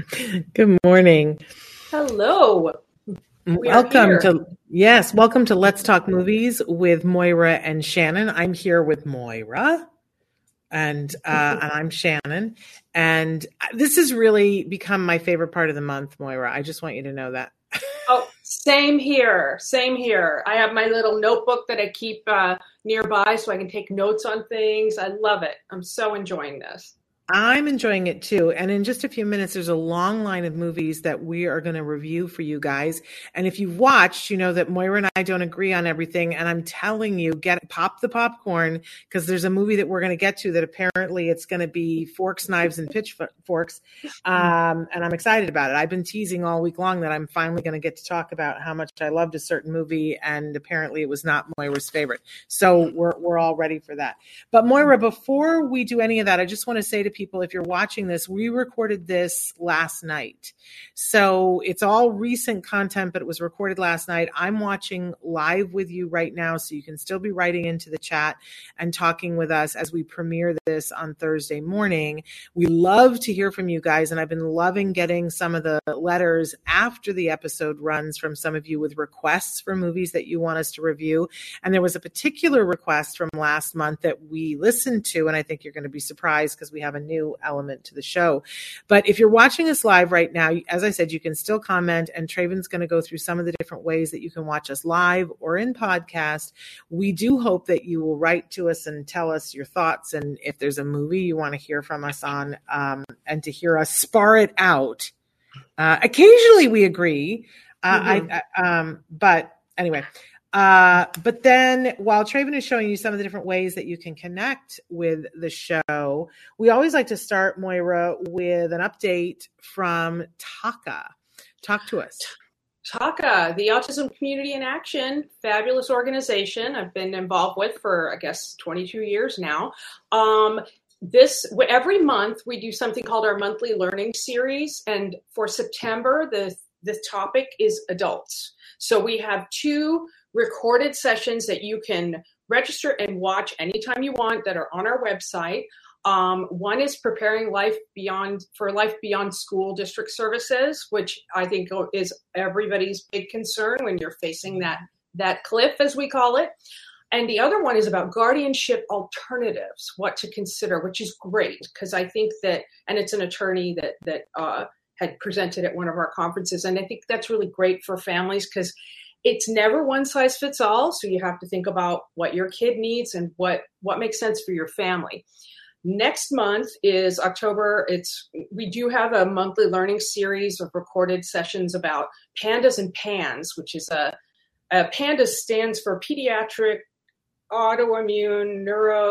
Good morning. Hello. Welcome to Let's Talk Movies with Moira and Shannon. I'm here with Moira and I'm Shannon. And this has really become my favorite part of the month, Moira. I just want you to know that. Oh, same here. Same here. I have my little notebook that I keep nearby so I can take notes on things. I love it. I'm so enjoying this. I'm enjoying it too. And in just a few minutes, there's a long line of movies that we are going to review for you guys. And if you've watched, you know that Moira and I don't agree on everything. And I'm telling you, pop the popcorn, because there's a movie that we're going to get to that apparently it's going to be forks, knives, and pitchforks. And I'm excited about it. I've been teasing all week long that I'm finally going to get to talk about how much I loved a certain movie. And apparently it was not Moira's favorite. So we're all ready for that. But Moira, before we do any of that, I just want to say to people, if you're watching this, we recorded this last night. So it's all recent content, but it was recorded last night. I'm watching live with you right now, so you can still be writing into the chat and talking with us as we premiere this on Thursday morning. We love to hear from you guys, and I've been loving getting some of the letters after the episode runs from some of you with requests for movies that you want us to review. And there was a particular request from last month that we listened to, and I think you're going to be surprised because we have a new element to the show. But if you're watching us live right now, as I said, you can still comment, and Traven's going to go through some of the different ways that you can watch us live or in podcast. We do hope that you will write to us and tell us your thoughts, and if there's a movie you want to hear from us on, and to hear us spar it out. Occasionally we agree, but anyway. But then while Traven is showing you some of the different ways that you can connect with the show, we always like to start, Moira, with an update from TACA. Talk to us. TACA, the Autism Community in Action, fabulous organization I've been involved with for, I guess, 22 years now. Every month we do something called our monthly learning series. And for September, the topic is adults. So we have 2 recorded sessions that you can register and watch anytime you want that are on our website. One is preparing life beyond school district services, which I think is everybody's big concern when you're facing that cliff, as we call it. And the other one is about guardianship alternatives, what to consider, which is great because I think that, and it's an attorney that had presented at one of our conferences. And I think that's really great for families because it's never one size fits all. So you have to think about what your kid needs and what makes sense for your family. Next month is October. We do have a monthly learning series of recorded sessions about PANDAS and PANS, which is PANDAS stands for Pediatric Autoimmune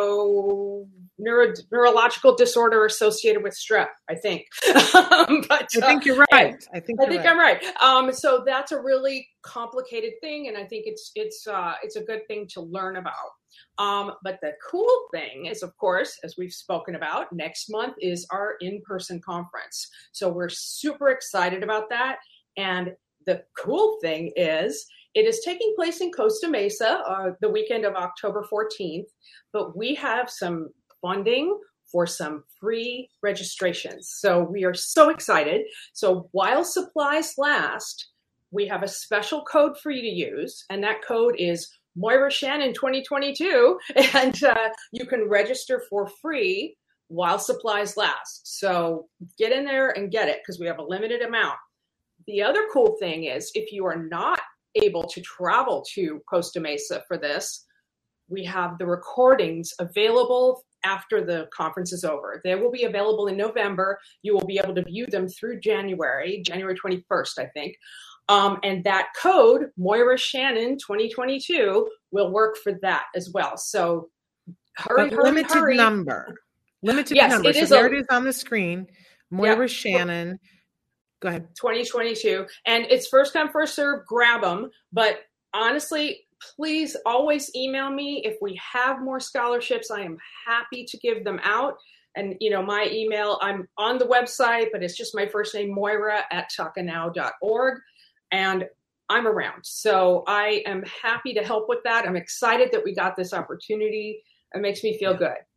Neurological Disorder Associated with Strep, I think. I think you're right. I think I'm right. So that's a really complicated thing, and I think it's a good thing to learn about. But the cool thing is, of course, as we've spoken about, next month is our in-person conference. So we're super excited about that. And the cool thing is, it is taking place in Costa Mesa the weekend of October 14th, but we have some funding for some free registrations. So we are so excited. So while supplies last, we have a special code for you to use, and that code is Moira Shannon 2022, and you can register for free while supplies last. So get in there and get it because we have a limited amount. The other cool thing is if you are not able to travel to Costa Mesa for this, we have the recordings available after the conference is over. They will be available in November. You will be able to view them through January 21st, I think. And that code, Moira Shannon 2022, will work for that as well. So hurry. Limited number. Yes, number. It is so there it is on the screen. Moira Shannon. Go ahead. 2022. And it's first come, first serve, grab them. But honestly, please always email me. If we have more scholarships, I am happy to give them out. And, my email, I'm on the website, but it's just my first name, Moira@tacanow.org. And I'm around. So I am happy to help with that. I'm excited that we got this opportunity. It makes me feel good.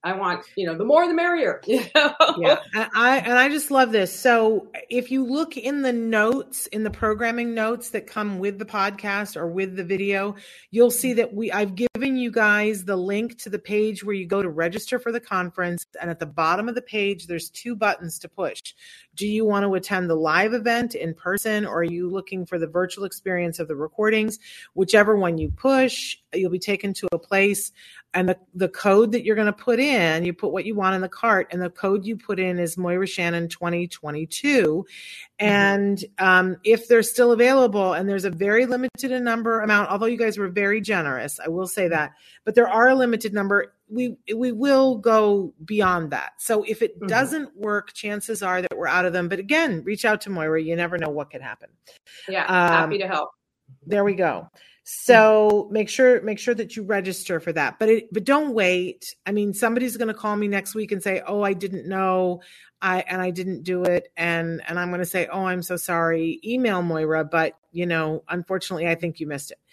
I want, the more the merrier. Yeah. And I just love this. So if you look in the notes, in the programming notes that come with the podcast or with the video, you'll see that I've given you guys the link to the page where you go to register for the conference. And at the bottom of the page, there's 2 buttons to push. Do you want to attend the live event in person, or are you looking for the virtual experience of the recordings? Whichever one you push, you'll be taken to a place, and the code that you're going to put in, you put what you want in the cart, and the code you put in is Moira Shannon 2022. And if they're still available, and there's a very limited amount, although you guys were very generous, I will say that, but there are a limited number. We will go beyond that. So if it doesn't work, chances are that we're out of them. But again, reach out to Moira. You never know what could happen. Yeah, happy to help. There we go. So make sure that you register for that. But don't wait. I mean, somebody's going to call me next week and say, "Oh, I didn't know, I didn't do it," and I'm going to say, "Oh, I'm so sorry." Email Moira, but unfortunately, I think you missed it.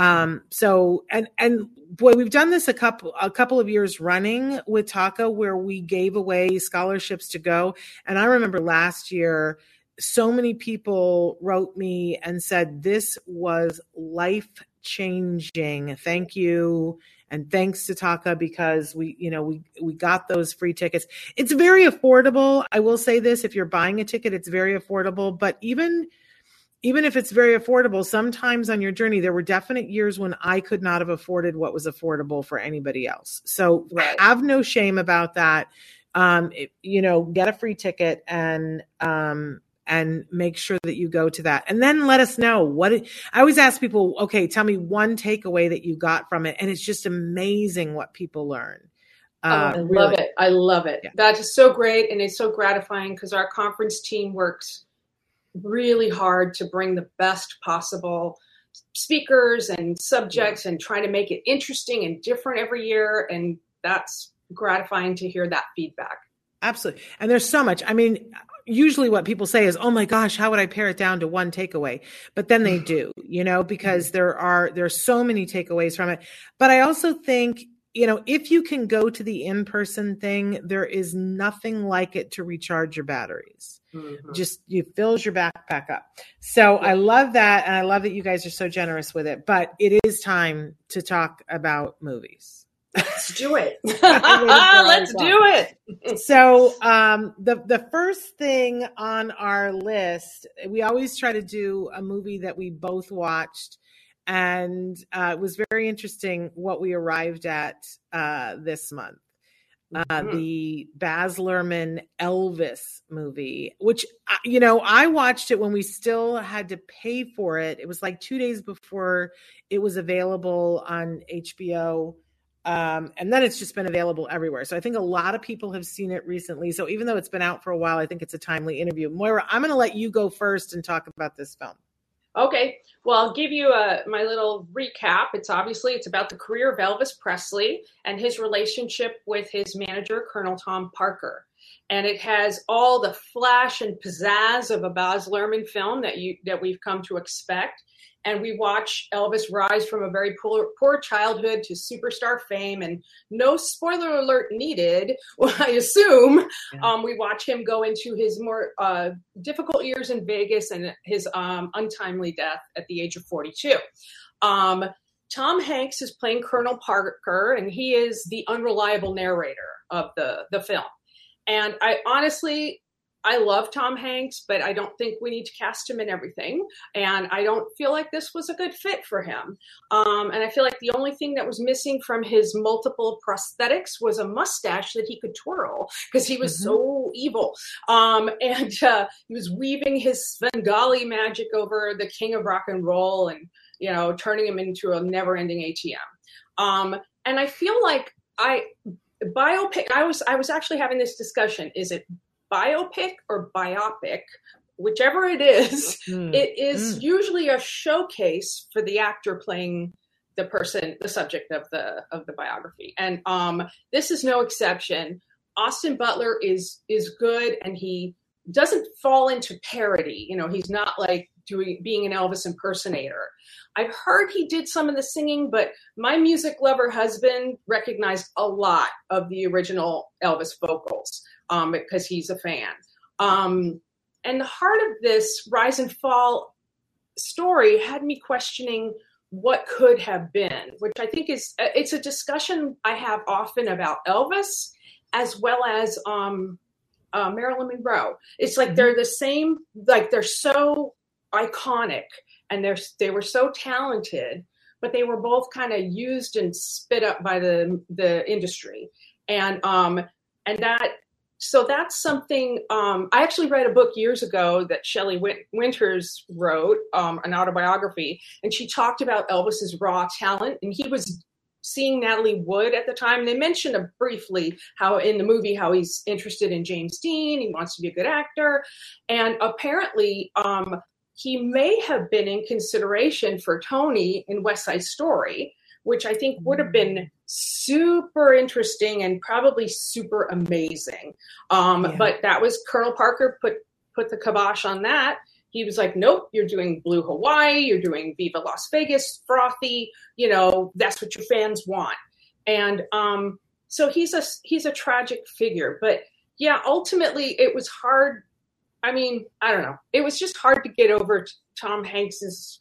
So boy, we've done this a couple of years running with TACA, where we gave away scholarships to go. And I remember last year, so many people wrote me and said, this was life-changing. Thank you. And thanks to TACA, because we got those free tickets. It's very affordable. I will say this, if you're buying a ticket, it's very affordable. But even if it's very affordable, sometimes on your journey, there were definite years when I could not have afforded what was affordable for anybody else. So have no shame about that. Get a free ticket and make sure that you go to that. And then let us know I always ask people, okay, tell me one takeaway that you got from it. And it's just amazing what people learn. I love it. I love it. Yeah. That is so great. And it's so gratifying because our conference team works really hard to bring the best possible speakers and subjects and trying to make it interesting and different every year. And that's gratifying to hear that feedback. Absolutely. And there's so much. I mean, usually what people say is, "Oh my gosh, how would I pare it down to one takeaway?" But then they do, because there's so many takeaways from it. But I also think, if you can go to the in-person thing, there is nothing like it to recharge your batteries. Just, you fills your backpack up. So I love that. And I love that you guys are so generous with it, but it is time to talk about movies. Let's do it. Let's do it. So the first thing on our list, we always try to do a movie that we both watched. And it was very interesting what we arrived at this month. The Baz Luhrmann Elvis movie, which, I watched it when we still had to pay for it. It was like 2 days before it was available on HBO. And then it's just been available everywhere. So I think a lot of people have seen it recently. So even though it's been out for a while, I think it's a timely interview. Moira, I'm going to let you go first and talk about this film. Okay. Well, I'll give you my little recap. It's about the career of Elvis Presley and his relationship with his manager, Colonel Tom Parker. And it has all the flash and pizzazz of a Baz Luhrmann film that we've come to expect. And we watch Elvis rise from a very poor childhood to superstar fame, and no spoiler alert needed, well, I assume. Yeah. We watch him go into his more difficult years in Vegas and his untimely death at the age of 42. Tom Hanks is playing Colonel Parker, and he is the unreliable narrator of the film. And I love Tom Hanks, but I don't think we need to cast him in everything. And I don't feel like this was a good fit for him. And I feel like the only thing that was missing from his multiple prosthetics was a mustache that he could twirl, because he was so evil. And he was weaving his Svengali magic over the king of rock and roll and, turning him into a never-ending ATM. And I feel like biopic, I was actually having this discussion. Is it biopic or biopic? Whichever it is, it is usually a showcase for the actor playing the subject of the biography. And this is no exception. Austin Butler is good, and he doesn't fall into parody. He's not like being an Elvis impersonator. I've heard he did some of the singing, but my music lover husband recognized a lot of the original Elvis vocals because he's a fan. And the heart of this rise and fall story had me questioning what could have been, which I think it's a discussion I have often about Elvis as well as Marilyn Monroe. It's like they're the same, like they're so iconic and they were so talented, but they were both kind of used and spit up by the industry. And that, so that's something, I actually read a book years ago that Shelley Winters wrote, an autobiography, and she talked about Elvis's raw talent, and he was seeing Natalie Wood at the time. They mentioned briefly how in the movie, how he's interested in James Dean, he wants to be a good actor. And apparently he may have been in consideration for Tony in West Side Story, which I think would have been super interesting and probably super amazing. But that was Colonel Parker put the kibosh on that. He was like, nope, you're doing Blue Hawaii, you're doing Viva Las Vegas, frothy, that's what your fans want. And so he's a tragic figure. But yeah, ultimately it was hard. I mean, I don't know. It was just hard to get over Tom Hanks's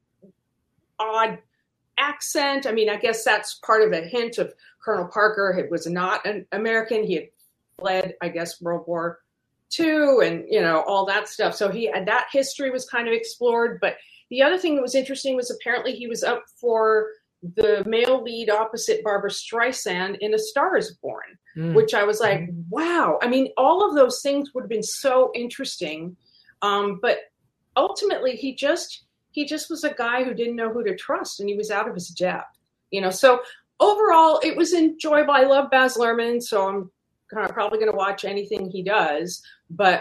odd accent. I mean, I guess that's part of a hint of Colonel Parker. It was not an American. He had fled, I guess, World War II and, all that stuff. So that history was kind of explored. But the other thing that was interesting was apparently he was up for the male lead opposite Barbra Streisand in A Star is Born, which I was like, wow. I mean, all of those things would have been so interesting. But ultimately he just was a guy who didn't know who to trust, and he was out of his depth, So overall, it was enjoyable. I love Baz Luhrmann, so I'm probably going to watch anything he does. But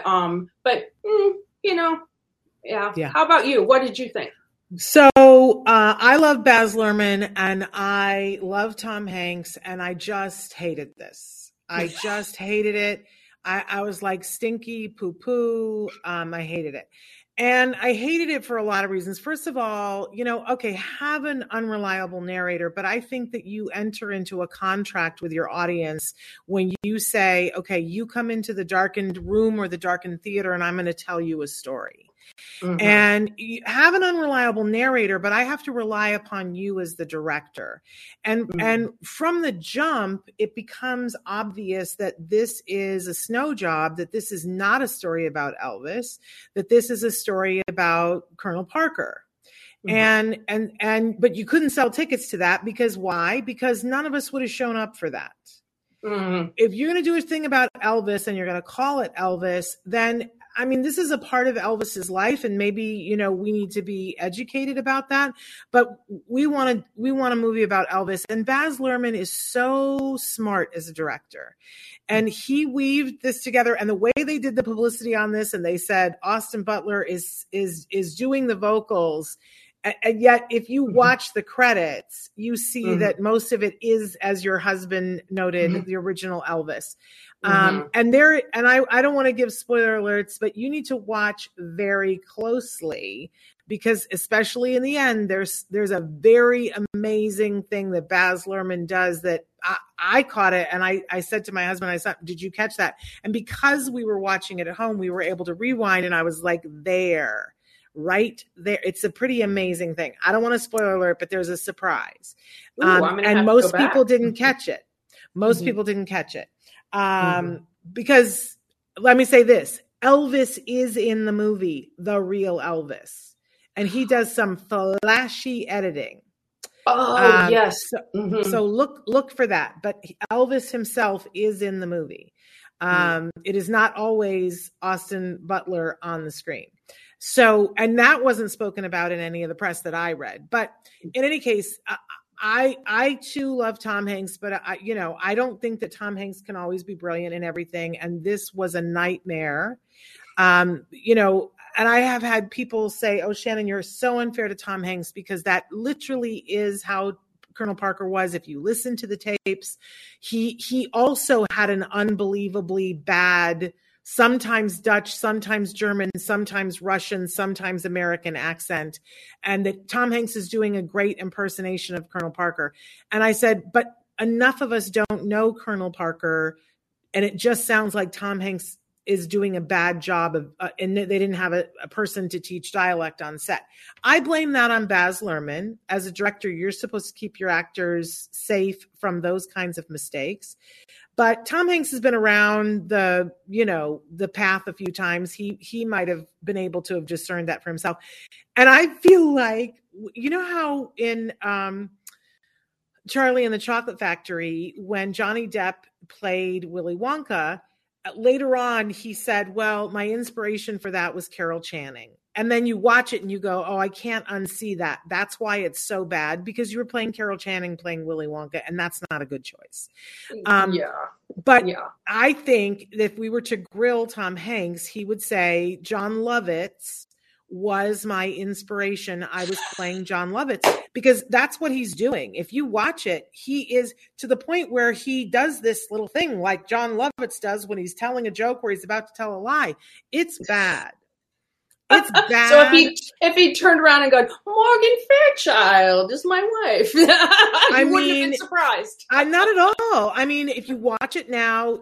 yeah. How about you? What did you think? So I love Baz Luhrmann and I love Tom Hanks, and I just hated this. I just hated it. I was like, stinky poo-poo. I hated it. And I hated it for a lot of reasons. First of all, okay, have an unreliable narrator, but I think that you enter into a contract with your audience when you say, okay, you come into the darkened room or the darkened theater and I'm going to tell you a story. Mm-hmm. And you have an unreliable narrator, but I have to rely upon you as the director. And from the jump, it becomes obvious that this is a snow job, that this is not a story about Elvis, that this is a story about Colonel Parker. Mm-hmm. But you couldn't sell tickets to that because why? Because none of us would have shown up for that. Mm-hmm. If you're going to do a thing about Elvis and you're going to call it Elvis, then I mean, this is a part of Elvis's life, and maybe, we need to be educated about that. But we want a movie about Elvis, and Baz Luhrmann is so smart as a director, and he weaved this together. And the way they did the publicity on this, and they said Austin Butler is doing the vocals. And yet, if you watch the credits, you see that most of it is, as your husband noted, the original Elvis. And I don't want to give spoiler alerts, but you need to watch very closely because, especially in the end, there's a very amazing thing that Baz Luhrmann does that I caught it. And I said to my husband, I said, did you catch that? And because we were watching it at home, we were able to rewind, and I was like, right there. It's a pretty amazing thing. I don't want to spoiler alert, but there's a surprise. And most people didn't catch it. Most people didn't catch it. Because let me say this, Elvis is in the movie, the real Elvis, and he does some flashy editing. Oh, yes. So look for that. But Elvis himself is in the movie. It is not always Austin Butler on the screen. So, and that wasn't spoken about in any of the press that I read. But in any case, I too love Tom Hanks, but I don't think that Tom Hanks can always be brilliant in everything. And this was a nightmare. And I have had people say, oh, Shannon, you're so unfair to Tom Hanks, because that literally is how Colonel Parker was. If you listen to the tapes, he also had an unbelievably bad sometimes Dutch, sometimes German, sometimes Russian, sometimes American accent, and that Tom Hanks is doing a great impersonation of Colonel Parker. And I said, but enough of us don't know Colonel Parker, and it just sounds like Tom Hanks is doing a bad job of, and they didn't have a person to teach dialect on set. I blame that on Baz Luhrmann. As a director, you're supposed to keep your actors safe from those kinds of mistakes. But Tom Hanks has been around the path a few times. He might have been able to have discerned that for himself. And I feel like, you know how in Charlie and the Chocolate Factory, when Johnny Depp played Willy Wonka, later on he said, well, my inspiration for that was Carol Channing. And then you watch it and you go, oh, I can't unsee that. That's why it's so bad, because you were playing Carol Channing playing Willy Wonka, and that's not a good choice. But I think that if we were to grill Tom Hanks, he would say John Lovitz was my inspiration. I was playing John Lovitz, because that's what he's doing. If you watch it, he is to the point where he does this little thing like John Lovitz does when he's telling a joke where he's about to tell a lie. It's bad. It's bad. So if he turned around and go, Morgan Fairchild is my wife, I wouldn't have been surprised. I'm not at all. I mean, if you watch it now,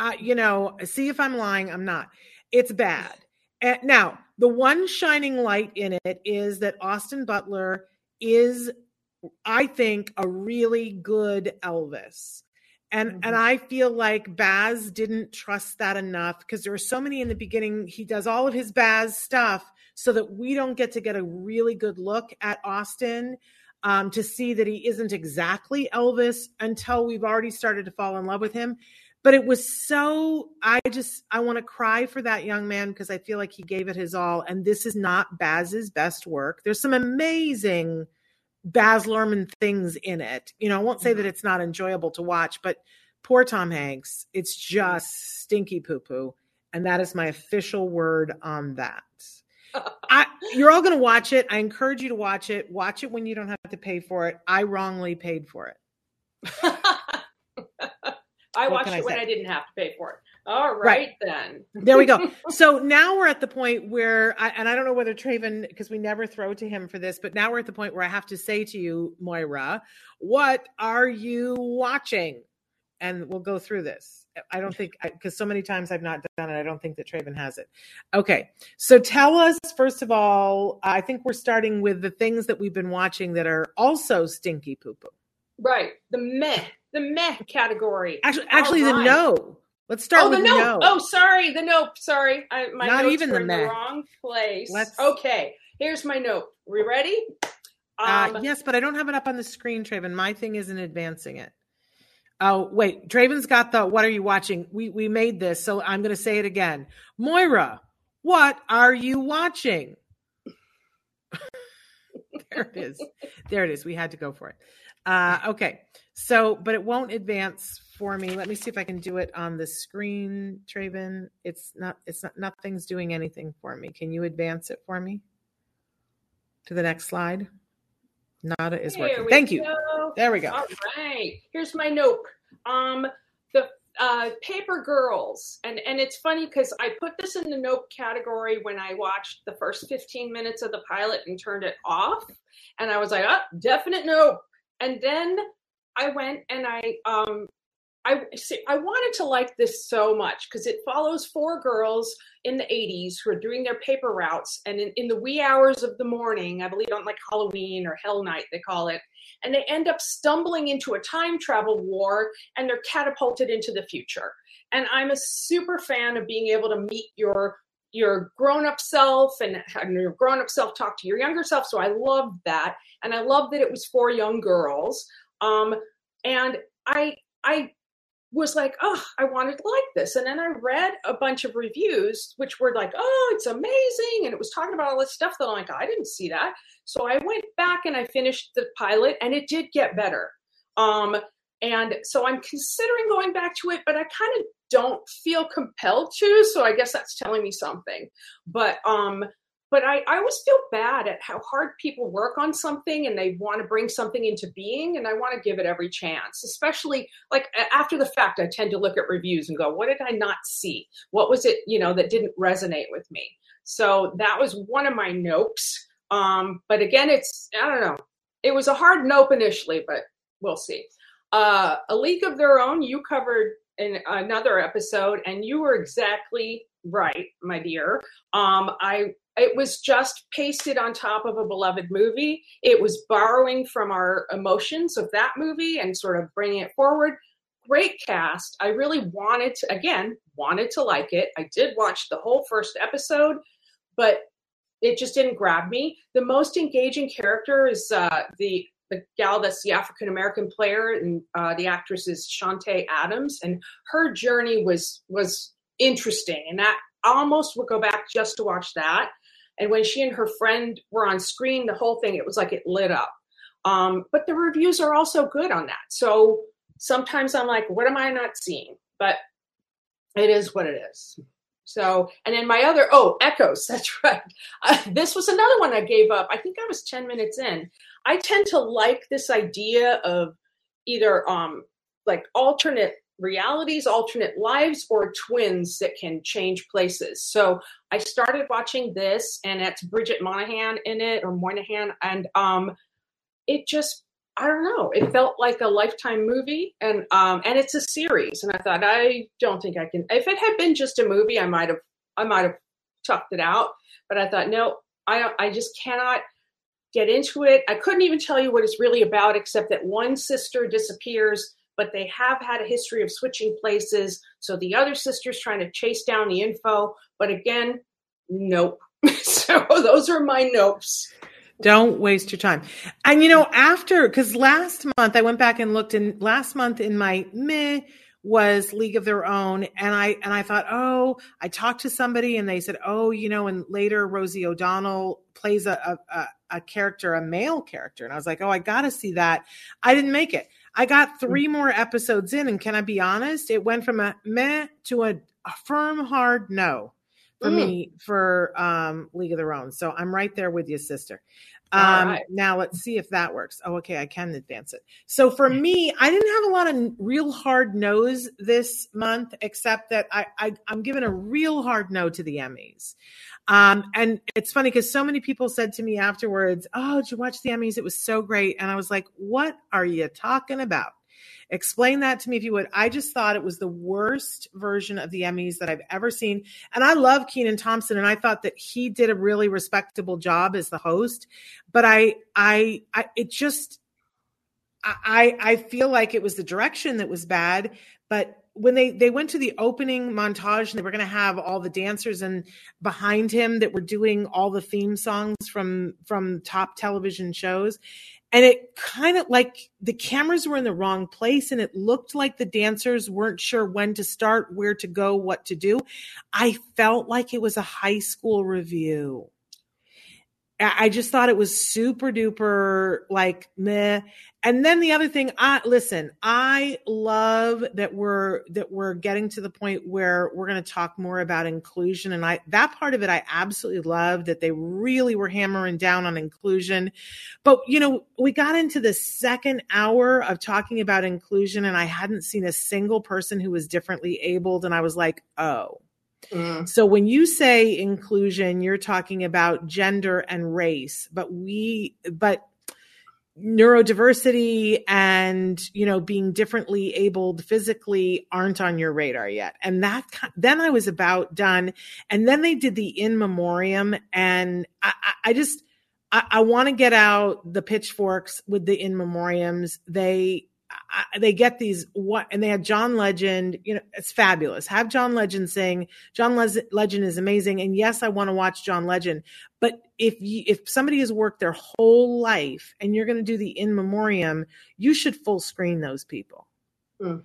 see if I'm lying. I'm not. It's bad. Now, the one shining light in it is that Austin Butler is, I think, a really good Elvis. And I feel like Baz didn't trust that enough, because there were so many in the beginning. He does all of his Baz stuff so that we don't get a really good look at Austin, to see that he isn't exactly Elvis until we've already started to fall in love with him. But it was so, I want to cry for that young man, because I feel like he gave it his all. And this is not Baz's best work. There's some amazing Baz Luhrmann things in it. I won't say that it's not enjoyable to watch, but poor Tom Hanks, it's just stinky poo-poo. And that is my official word on that. You're all going to watch it. I encourage you to watch it. Watch it when you don't have to pay for it. I wrongly paid for it. I watched it when I didn't have to pay for it. All right. Then. There we go. So now we're at the point where, and I don't know whether Traven, because we never throw to him for this, but now we're at the point where I have to say to you, Moira, what are you watching? And we'll go through this. I don't think, because so many times I've not done it, I don't think that Traven has it. Okay. So tell us, first of all, I think we're starting with the things that we've been watching that are also stinky poo-poo. Right. The meh category. Actually, the no. Let's start with the no. Oh, sorry. The nope. Sorry. My Not notes even were the in meh. the wrong place. Okay. Here's my note. Are we ready? Yes, but I don't have it up on the screen, Traven. My thing isn't advancing it. Oh, wait. Traven's got the what are you watching? We made this, so I'm going to say it again. Moira, what are you watching? There it is. We had to go for it. Okay. So, but it won't advance for me. Let me see if I can do it on the screen, Traven. Nothing's doing anything for me. Can you advance it for me to the next slide? Nada is working. Thank you. There we go. All right. Here's my note. The Paper Girls. And it's funny because I put this in the nope category when I watched the first 15 minutes of the pilot and turned it off. And I was like, definite nope. And then I went and I wanted to like this so much because it follows four girls in the 80s who are doing their paper routes. And in the wee hours of the morning, I believe on like Halloween or Hell Night, they call it. And they end up stumbling into a time travel war and they're catapulted into the future. And I'm a super fan of being able to meet your grown-up self and having your grown-up self talk to your younger self. So I loved that. And I loved that it was for young girls. And I was like, I wanted to like this. And then I read a bunch of reviews, which were like, it's amazing. And it was talking about all this stuff that I'm like, I didn't see that. So I went back and I finished the pilot and it did get better. And so I'm considering going back to it, but I kind of don't feel compelled to. So I guess that's telling me something. But but I always feel bad at how hard people work on something and they want to bring something into being, and I want to give it every chance, especially like after the fact. I tend to look at reviews and go, what did I not see? What was it, that didn't resonate with me? So that was one of my nopes. But again, I don't know. It was a hard nope initially, but we'll see. A League of Their Own, you covered in another episode, and you were exactly right, my dear. It was just pasted on top of a beloved movie. It was borrowing from our emotions of that movie and sort of bringing it forward. Great cast. I really wanted to like it. I did watch the whole first episode, but it just didn't grab me. The most engaging character is the gal that's the African-American player, and the actress is Shantae Adams, and her journey was interesting, and that I almost would go back just to watch that. And when she and her friend were on screen, the whole thing, it was like it lit up. But the reviews are also good on that. So sometimes I'm like, what am I not seeing? But it is what it is. So, and then my other, Echoes, that's right. This was another one I gave up. I think I was 10 minutes in. I tend to like this idea of either like alternate realities, alternate lives, or twins that can change places. So I started watching this, and it's Bridget Moynahan in it, or Moynahan, and it just, I don't know, it felt like a Lifetime movie, and it's a series, and I thought, I don't think I can. If it had been just a movie, I might have tucked it out, but I thought, no, I just cannot get into it. I couldn't even tell you what it's really about, except that one sister disappears, but they have had a history of switching places. So the other sister's trying to chase down the info. But again, nope. So those are my nopes. Don't waste your time. And, because last month I went back and looked, and last month in my meh was League of Their Own. And I thought, I talked to somebody and they said, and later Rosie O'Donnell plays a character, a male character. And I was like, I got to see that. I didn't make it. I got 3 more episodes in, and can I be honest? It went from a meh to a firm, hard no for me for League of Their Own. So I'm right there with you, sister. Right. Now let's see if that works. Okay, I can advance it. So for me, I didn't have a lot of real hard no's this month, except that I'm giving a real hard no to the Emmys. And it's funny because so many people said to me afterwards, did you watch the Emmys? It was so great. And I was like, what are you talking about? Explain that to me if you would. I just thought it was the worst version of the Emmys that I've ever seen. And I love Kenan Thompson, and I thought that he did a really respectable job as the host. But I feel like it was the direction that was bad. But when they went to the opening montage, and they were going to have all the dancers and behind him that were doing all the theme songs from top television shows. And it kind of like the cameras were in the wrong place, and it looked like the dancers weren't sure when to start, where to go, what to do. I felt like it was a high school review. I just thought it was super duper like meh. And then the other thing, I love that we're getting to the point where we're going to talk more about inclusion. And that part of it, I absolutely love that they really were hammering down on inclusion. But, we got into the second hour of talking about inclusion, and I hadn't seen a single person who was differently abled. And I was like, oh. So when you say inclusion, you're talking about gender and race, but neurodiversity and, being differently abled physically aren't on your radar yet. And then I was about done. And then they did the in memoriam, and I want to get out the pitchforks with the in memoriams. They get these and they had John Legend, it's fabulous. Have John Legend sing. John Legend is amazing. And yes, I want to watch John Legend, but if somebody has worked their whole life and you're going to do the in memoriam, you should full screen those people. Mm-hmm.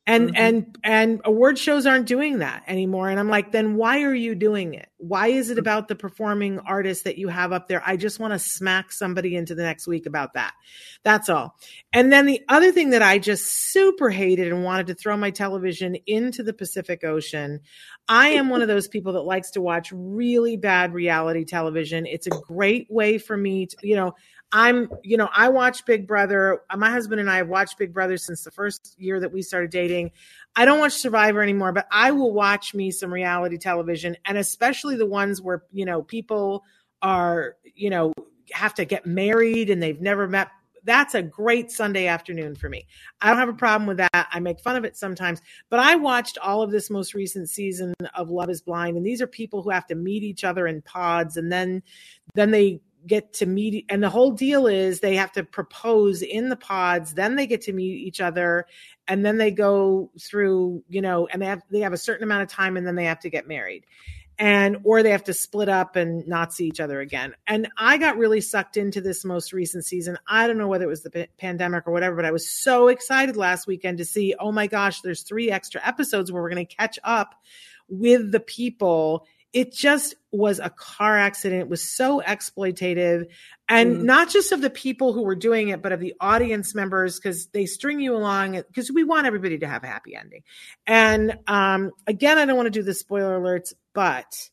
And award shows aren't doing that anymore. And I'm like, then why are you doing it? Why is it about the performing artists that you have up there? I just want to smack somebody into the next week about that. That's all. And then the other thing that I just super hated and wanted to throw my television into the Pacific Ocean. I am one of those people that likes to watch really bad reality television. It's a great way for me to, I watch Big Brother. My husband and I have watched Big Brother since the first year that we started dating. I don't watch Survivor anymore, but I will watch me some reality television, and especially the ones where, people are, have to get married and they've never met. That's a great Sunday afternoon for me. I don't have a problem with that. I make fun of it sometimes, but I watched all of this most recent season of Love is Blind, and these are people who have to meet each other in pods, and then they get to meet, and the whole deal is they have to propose in the pods, then they get to meet each other, and then they go through, and they have a certain amount of time, and then they have to get married, or they have to split up and not see each other again. And I got really sucked into this most recent season. I don't know whether it was the pandemic or whatever, but I was so excited last weekend to see, oh my gosh, there's 3 extra episodes where we're going to catch up with the people. It just was a car accident. It was so exploitative, and not just of the people who were doing it, but of the audience members, because they string you along, because we want everybody to have a happy ending. And again, I don't want to do the spoiler alerts, but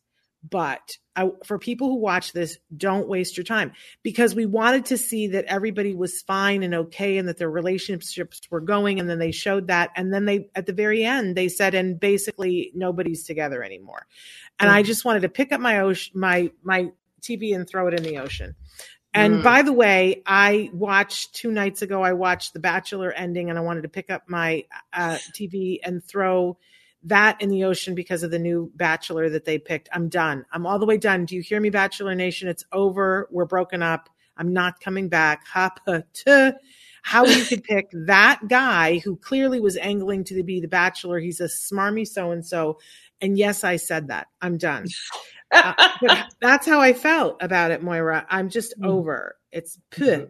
for people who watch this, don't waste your time, because we wanted to see that everybody was fine and okay and that their relationships were going. And then they showed that. And then at the very end, they said, and basically nobody's together anymore. And I just wanted to pick up my TV and throw it in the ocean. And by the way, I watched 2 nights ago, I watched The Bachelor ending, and I wanted to pick up my TV and throw that in the ocean because of the new Bachelor that they picked. I'm done. I'm all the way done. Do you hear me, Bachelor Nation? It's over. We're broken up. I'm not coming back. How you could pick that guy who clearly was angling to be the Bachelor. He's a smarmy so-and-so. And yes, I said that. I'm done. But that's how I felt about it, Moira. I'm just over. It's puh.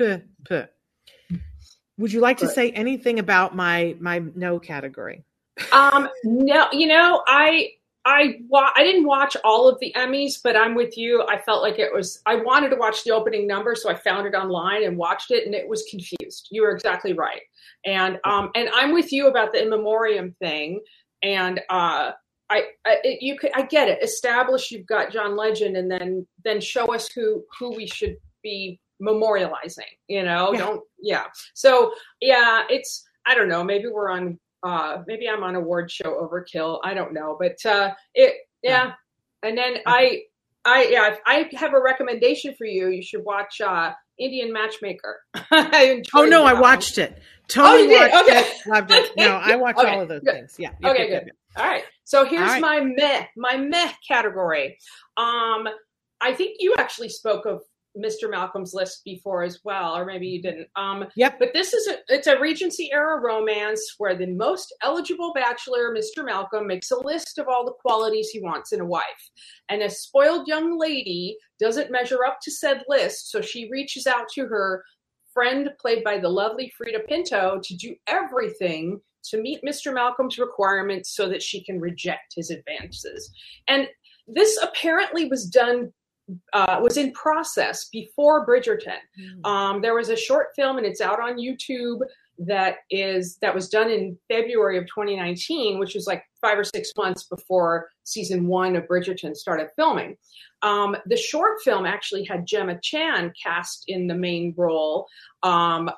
Would you like to say anything about my no category? No, I didn't watch all of the Emmys, but I'm with you. I felt like I wanted to watch the opening number, so I found it online and watched it, and it was confused. You were exactly right. And I'm with you about the in memoriam thing. And I get it. Establish you've got John Legend, and then show us who we should be memorializing, So I don't know, maybe we're on, maybe I'm on award show overkill. I don't know, but And then I have a recommendation for you. You should watch Indian Matchmaker. I watched it. Totally watched it. Loved it. No, I watched all of those things. Yeah. Good. All right. So here's my meh category. I think you actually spoke of Mr. Malcolm's List before as well, or maybe you didn't. Yep. But it's a Regency era romance where the most eligible bachelor, Mr. Malcolm, makes a list of all the qualities he wants in a wife. And a spoiled young lady doesn't measure up to said list, so she reaches out to her friend, played by the lovely Frida Pinto, to do everything to meet Mr. Malcolm's requirements so that she can reject his advances. And this apparently was done was in process before Bridgerton. There was a short film, and it's out on YouTube, that was done in February of 2019, which was like 5 or 6 months before season 1 of Bridgerton started filming. The short film actually had Gemma Chan cast in the main role of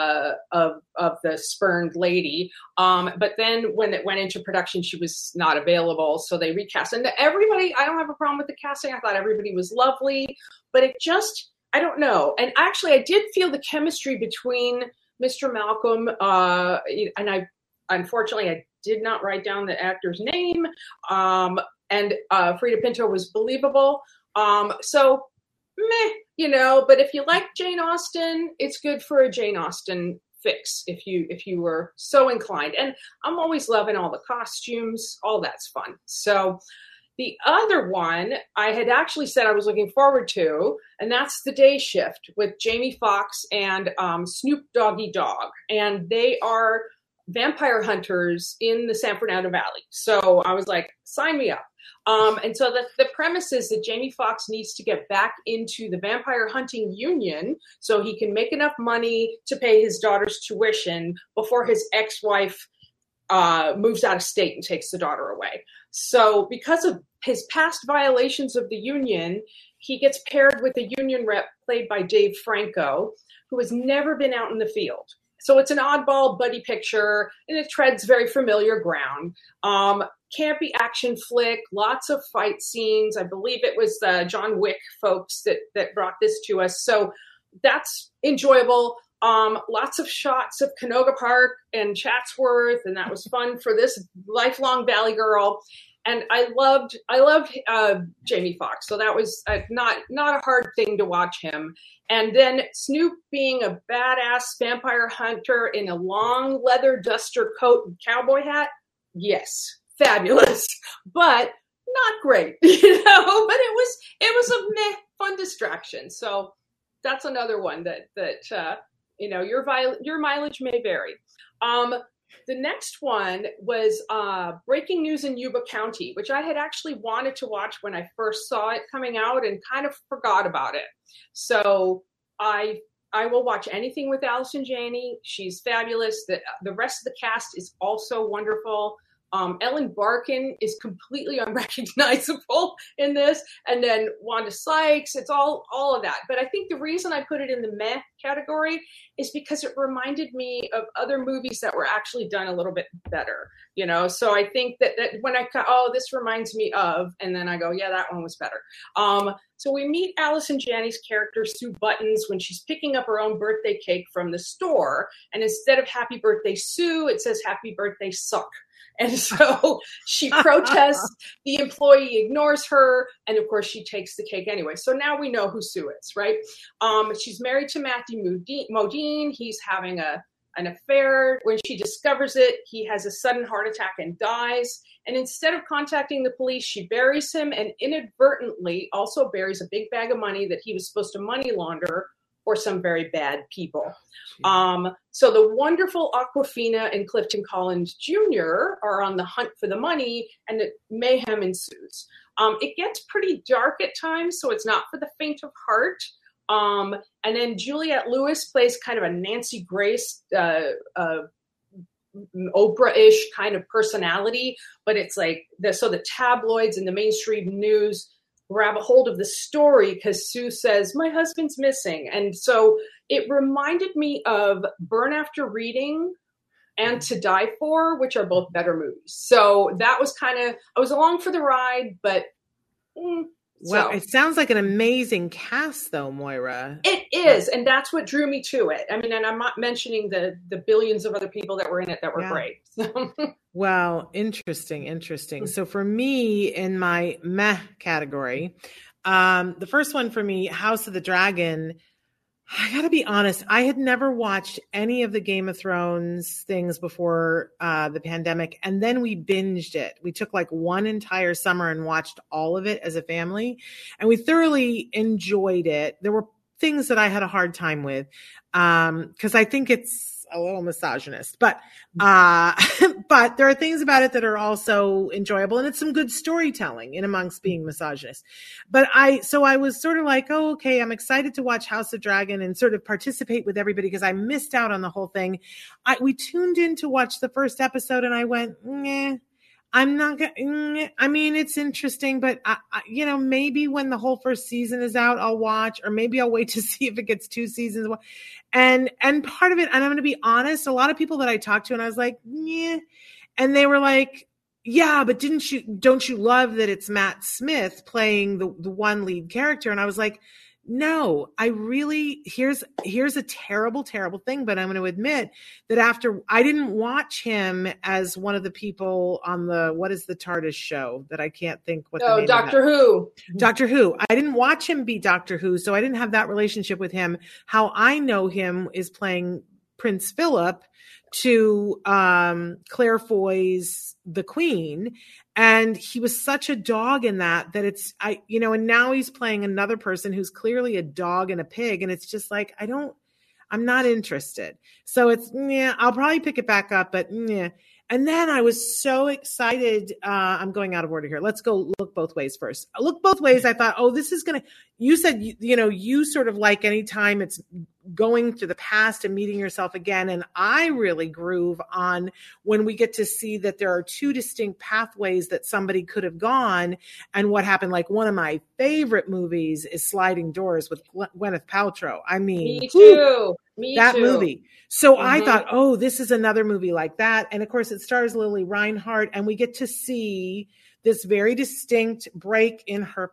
the spurned lady. But then when it went into production, she was not available, so they recast. And everybody, I don't have a problem with the casting. I thought everybody was lovely, but it just, I don't know. And actually, I did feel the chemistry between Mr. Malcolm, and unfortunately, I did not write down the actor's name, and Frida Pinto was believable. So, but if you like Jane Austen, it's good for a Jane Austen fix if you were so inclined. And I'm always loving all the costumes, all that's fun. So the other one I had actually said I was looking forward to, and that's The Day Shift with Jamie Foxx and Snoop Doggy Dogg. And they are vampire hunters in the San Fernando Valley. So I was like, sign me up. And so the premise is that Jamie Foxx needs to get back into the vampire hunting union so he can make enough money to pay his daughter's tuition before his ex-wife moves out of state and takes the daughter away. So because of his past violations of the union, he gets paired with a union rep played by Dave Franco, who has never been out in the field. So it's an oddball buddy picture, and it treads very familiar ground. Campy action flick, lots of fight scenes. I believe it was the John Wick folks that brought this to us. So that's enjoyable. Lots of shots of Canoga Park and Chatsworth, and that was fun for this lifelong Valley girl. And I loved Jamie Foxx, so that was not a hard thing to watch him. And then Snoop being a badass vampire hunter in a long leather duster coat and cowboy hat, yes, fabulous, but not great, But it was a meh, fun distraction. So that's another one that your mileage may vary. The next one was Breaking News in Yuba County, which I had actually wanted to watch when I first saw it coming out and kind of forgot about it. So I will watch anything with Allison Janney. She's fabulous. The rest of the cast is also wonderful. Ellen Barkin is completely unrecognizable in this. And then Wanda Sykes, it's all of that. But I think the reason I put it in the meh category is because it reminded me of other movies that were actually done a little bit better, So I think that when this reminds me of, and then I go, yeah, that one was better. So we meet Allison Janney's character, Sue Buttons, when she's picking up her own birthday cake from the store. And instead of Happy Birthday, Sue, it says Happy Birthday, Suck. And so she protests, the employee ignores her, and of course she takes the cake anyway. So now we know who Sue is, right? She's married to Matthew Modine. He's having an affair. When she discovers it, he has a sudden heart attack and dies. And instead of contacting the police, she buries him and inadvertently also buries a big bag of money that he was supposed to money launder for some very bad people. So the wonderful Awkwafina and Clifton Collins Jr. are on the hunt for the money, and the mayhem ensues. It gets pretty dark at times, so it's not for the faint of heart. And then Juliette Lewis plays kind of a Nancy Grace, Oprah-ish kind of personality, but it's like the tabloids and the mainstream news grab a hold of the story because Sue says, my husband's missing. And so it reminded me of Burn After Reading and To Die For, which are both better movies. So that was I was along for the ride, but well, it sounds like an amazing cast, though, Moira. It is, and that's what drew me to it. I mean, and I'm not mentioning the billions of other people that were in it that were great. Well, interesting. So for me, in my meh category, the first one for me, House of the Dragon, I gotta be honest, I had never watched any of the Game of Thrones things before the pandemic, and then we binged it. We took like one entire summer and watched all of it as a family, and we thoroughly enjoyed it. There were things that I had a hard time with because I think it's a little misogynist, but there are things about it that are also enjoyable, and it's some good storytelling in amongst being misogynist. But I was sort of like, oh, okay, I'm excited to watch House of Dragon and sort of participate with everybody because I missed out on the whole thing. We tuned in to watch the first episode, and I went, I'm not gonna, I mean, it's interesting, but maybe when the whole first season is out, I'll watch, or maybe I'll wait to see if it gets 2 seasons. And part of it, and I'm going to be honest, a lot of people that I talked to, and I was like, yeah. And they were like, yeah, but don't you love that it's Matt Smith playing the one lead character? And I was like, no, I really, here's a terrible, terrible thing, but I'm going to admit that after I didn't watch him as one of the people on what is the TARDIS show that I can't think what the name Doctor Who. Doctor Who. I didn't watch him be Doctor Who, so I didn't have that relationship with him. How I know him is playing Prince Philip to Claire Foy's The Queen. And he was such a dog in that and now he's playing another person who's clearly a dog and a pig. And it's just like, I don't I'm not interested. So it's, yeah, I'll probably pick it back up, but yeah. And then I was so excited. I'm going out of order here. Let's go Look Both Ways first. Look Both Ways. I thought, oh, this is going to, you said, you sort of like anytime it's going to the past and meeting yourself again. And I really groove on when we get to see that there are two distinct pathways that somebody could have gone and what happened. Like one of my favorite movies is Sliding Doors with Gwyneth Paltrow. I mean, me too. That movie. So I thought, oh, this is another movie like that. And of course it stars Lily Reinhart, and we get to see this very distinct break in her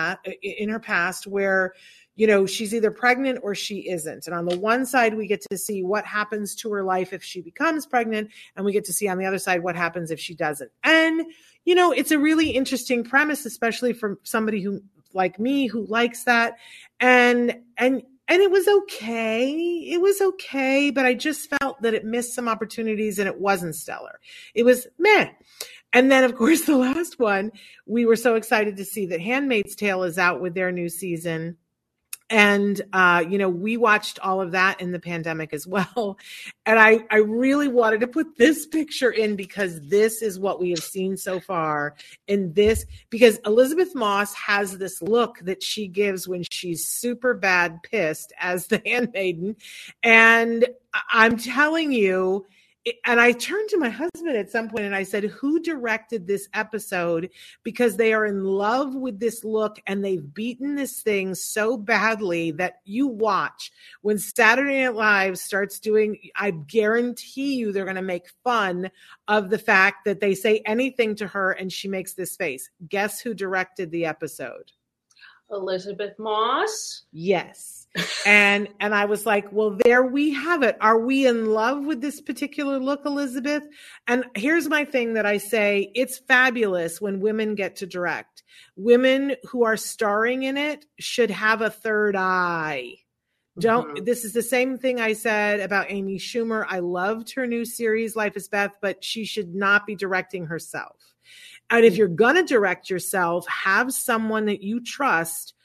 past where, she's either pregnant or she isn't. And on the one side, we get to see what happens to her life if she becomes pregnant. And we get to see on the other side what happens if she doesn't. And, it's a really interesting premise, especially for somebody who, like me, who likes that. And it was okay. It was okay, but I just felt that it missed some opportunities and it wasn't stellar. It was meh. And then, of course, the last one, we were so excited to see that Handmaid's Tale is out with their new season. And, we watched all of that in the pandemic as well. And I really wanted to put this picture in because this is what we have seen so far in this, because Elizabeth Moss has this look that she gives when she's super bad pissed as the handmaiden. And I'm telling you, and I turned to my husband at some point and I said, who directed this episode? Because they are in love with this look and they've beaten this thing so badly that you watch when Saturday Night Live starts doing, I guarantee you they're going to make fun of the fact that they say anything to her and she makes this face. Guess who directed the episode? Elizabeth Moss. Yes. And I was like, well, there we have it. Are we in love with this particular look, Elizabeth? And here's my thing that I say, it's fabulous when women get to direct. Women who are starring in it should have a third eye. This is the same thing I said about Amy Schumer. I loved her new series, Life is Beth, but she should not be directing herself. And if you're going to direct yourself, have someone that you trust,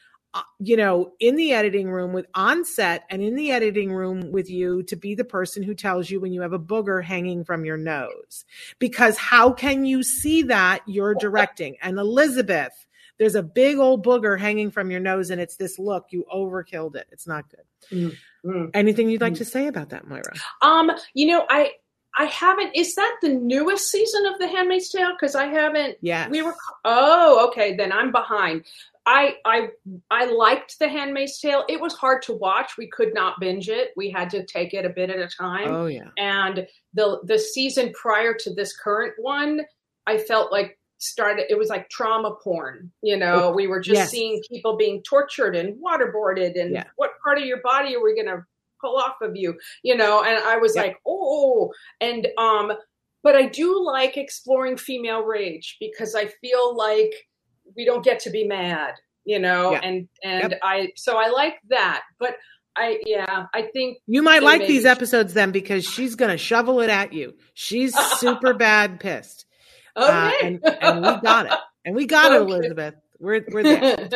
in the editing room on set and in the editing room with you to be the person who tells you when you have a booger hanging from your nose. Because how can you see that you're directing? And Elizabeth, there's a big old booger hanging from your nose and it's this look. You overkilled it. It's not good. Anything you'd like to say about that, Moira? I haven't. Is that the newest season of The Handmaid's Tale? Because I haven't. Yeah. Oh, okay. Then I'm behind. I liked The Handmaid's Tale. It was hard to watch. We could not binge it. We had to take it a bit at a time. Oh yeah. And the season prior to this current one, I felt like it was like trauma porn. We were just seeing people being tortured and waterboarded and what part of your body are we going to pull off of you, and I was like, oh, and, but I do like exploring female rage because I feel like we don't get to be mad, and I like that, but I think you might like these episodes then because she's going to shovel it at you. She's super bad pissed. Okay. And we got it. And we got it, Elizabeth. We're there.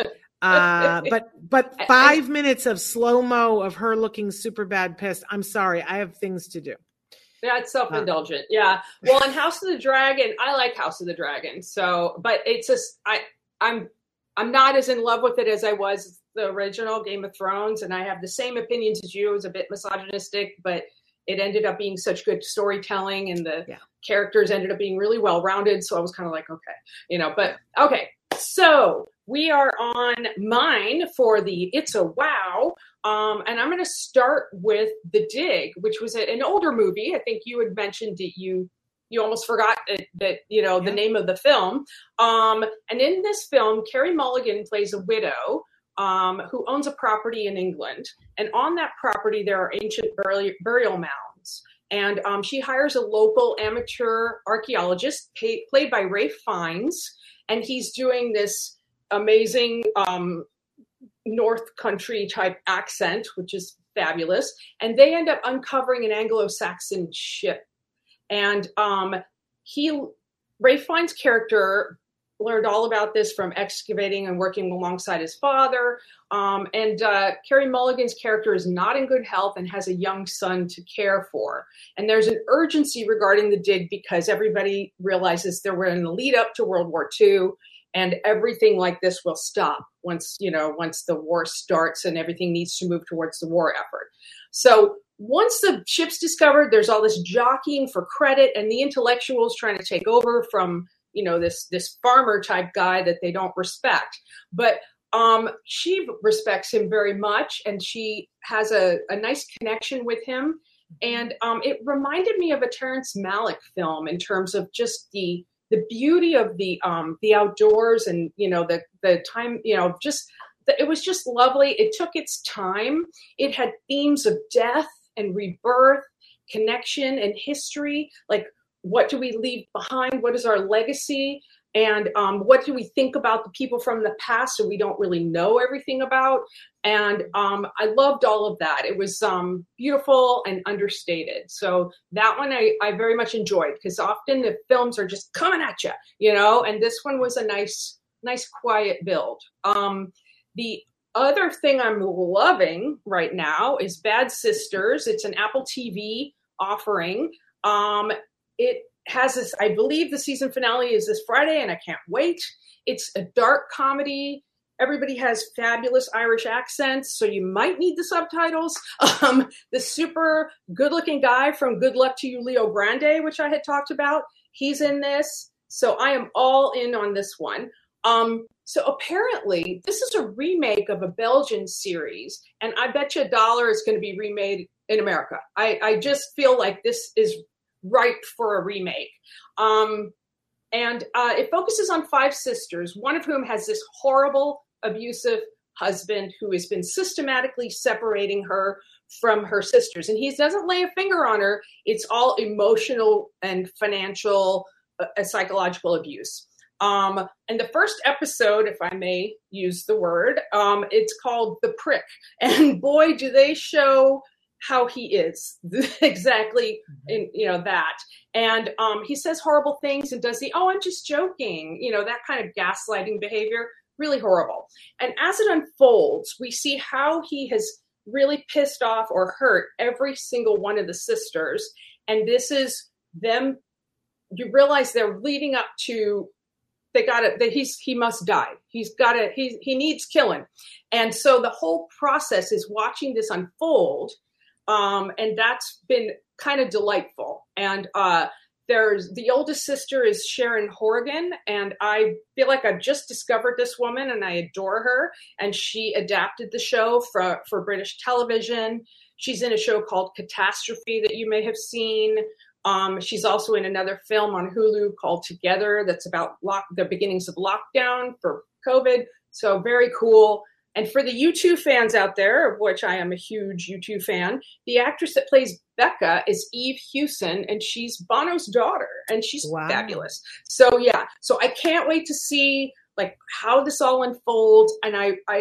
But 5 minutes of slow-mo of her looking super bad pissed. I'm sorry. I have things to do. Yeah, it's self-indulgent. Yeah. Well, in House of the Dragon, I like House of the Dragon. So, but it's just, I'm not as in love with it as I was the original Game of Thrones. And I have the same opinions as you. It was a bit misogynistic, but it ended up being such good storytelling and the characters ended up being really well-rounded. So I was kind of like, okay, but okay. So we are on mine for the It's a Wow. And I'm going to start with The Dig, which was an older movie. I think you had mentioned that you almost forgot that the name of the film. And in this film, Carey Mulligan plays a widow who owns a property in England. And on that property, there are ancient burial mounds. And she hires a local amateur archaeologist played by Ralph Fiennes. And he's doing this amazing North Country type accent, which is fabulous. And they end up uncovering an Anglo-Saxon ship. And Ralph Fiennes' character learned all about this from excavating and working alongside his father. Carey Mulligan's character is not in good health and has a young son to care for. And there's an urgency regarding the dig because everybody realizes that we're in the lead up to World War II, and everything like this will stop once the war starts and everything needs to move towards the war effort. So once the ship's discovered, there's all this jockeying for credit and the intellectuals trying to take over from, this farmer type guy that they don't respect. But she respects him very much, and she has a nice connection with him. And it reminded me of a Terrence Malick film in terms of just the beauty of the outdoors and, the time, it was just lovely. It took its time. It had themes of death and rebirth, connection and history. Like, what do we leave behind? What is our legacy? And what do we think about the people from the past that we don't really know everything about? And I loved all of that. It was beautiful and understated. So that one I very much enjoyed, because often the films are just coming at you, and this one was a nice quiet build. The other thing I'm loving right now is Bad Sisters. It's an Apple TV offering. It has this, I believe the season finale is this Friday, and I can't wait. It's a dark comedy. Everybody has fabulous Irish accents, so you might need the subtitles. The super good-looking guy from Good Luck to You, Leo Grande, which I had talked about, he's in this. So I am all in on this one. So apparently, this is a remake of a Belgian series, and I bet you $1 is going to be remade in America. I just feel like this is ripe for a remake. It focuses on 5 sisters, one of whom has this horrible, abusive husband who has been systematically separating her from her sisters. And he doesn't lay a finger on her. It's all emotional and financial, psychological abuse. And the first episode, if I may use the word, it's called The Prick. And boy, do they show how he is exactly in, that. And he says horrible things and does I'm just joking, that kind of gaslighting behavior, really horrible. And as it unfolds, we see how he has really pissed off or hurt every single one of the sisters. And this is them, you realize they're leading up to, he must die. He needs killing. And so the whole process is watching this unfold. And that's been kind of delightful. And there's the oldest sister is Sharon Horgan, and I feel like I've just discovered this woman, and I adore her. And she adapted the show for British television. She's in a show called Catastrophe that you may have seen. She's also in another film on Hulu called Together that's about the beginnings of lockdown for COVID. So very cool. And for the U2 fans out there, of which I am a huge U2 fan, the actress that plays Becca is Eve Hewson, and she's Bono's daughter, and she's fabulous. So yeah, so I can't wait to see like how this all unfolds. And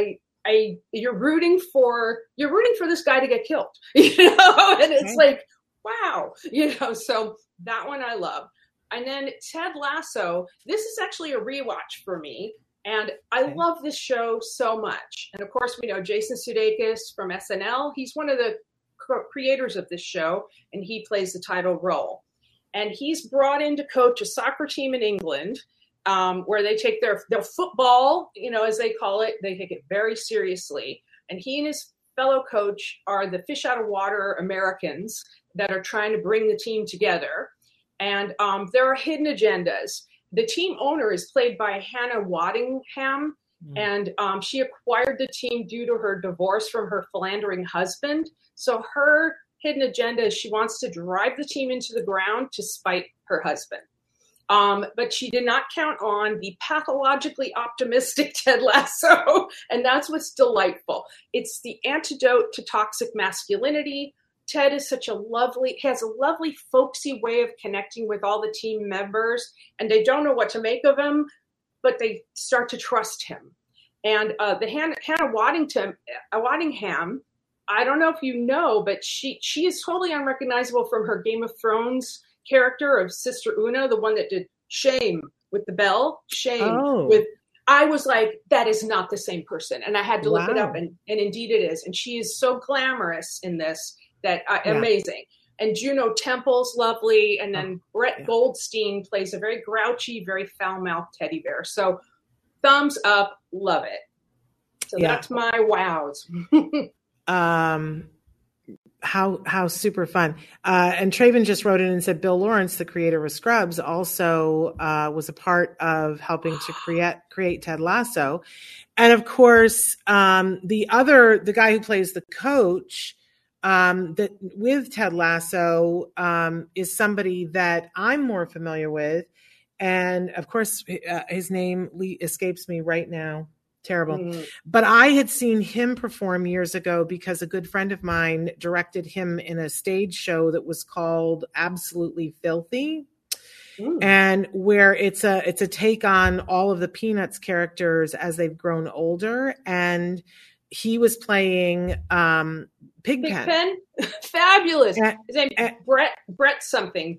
you're rooting for this guy to get killed, and it's like, wow, so that one I love. And then Ted Lasso, this is actually a rewatch for me. And I love this show so much. And of course, we know Jason Sudeikis from SNL. He's one of the creators of this show, and he plays the title role. And he's brought in to coach a soccer team in England, where they take their football, as they call it, they take it very seriously. And he and his fellow coach are the fish out of water Americans that are trying to bring the team together. And there are hidden agendas. The team owner is played by Hannah Waddingham, and she acquired the team due to her divorce from her philandering husband. So her hidden agenda is she wants to drive the team into the ground to spite her husband. But she did not count on the pathologically optimistic Ted Lasso, and that's what's delightful. It's the antidote to toxic masculinity. Ted is has a lovely folksy way of connecting with all the team members, and they don't know what to make of him, but they start to trust him. And the Hannah Waddingham, I don't know if you know, but she is totally unrecognizable from her Game of Thrones character of Sister Una, the one that did Shame, with the bell, Shane Oh. with. I was like, that is not the same person, and I had to look it up, Wow. and indeed it is. And she is so glamorous in this that Yeah. amazing. And Juno Temple's lovely, and then Brett yeah. Goldstein plays a very grouchy, very foul-mouthed teddy bear. So thumbs up, love it. So Yeah. that's my wows. How super fun. And Traven just wrote in and said Bill Lawrence, the creator of Scrubs, also was a part of helping to create Ted Lasso. And of course, the guy who plays the coach that with Ted Lasso is somebody that I'm more familiar with. And of course, his name escapes me right now. Terrible. But I had seen him perform years ago because a good friend of mine directed him in a stage show that was called Absolutely Filthy. And where it's a take on all of the Peanuts characters as they've grown older. And he was playing Pigpen. Fabulous. His name is Brett something.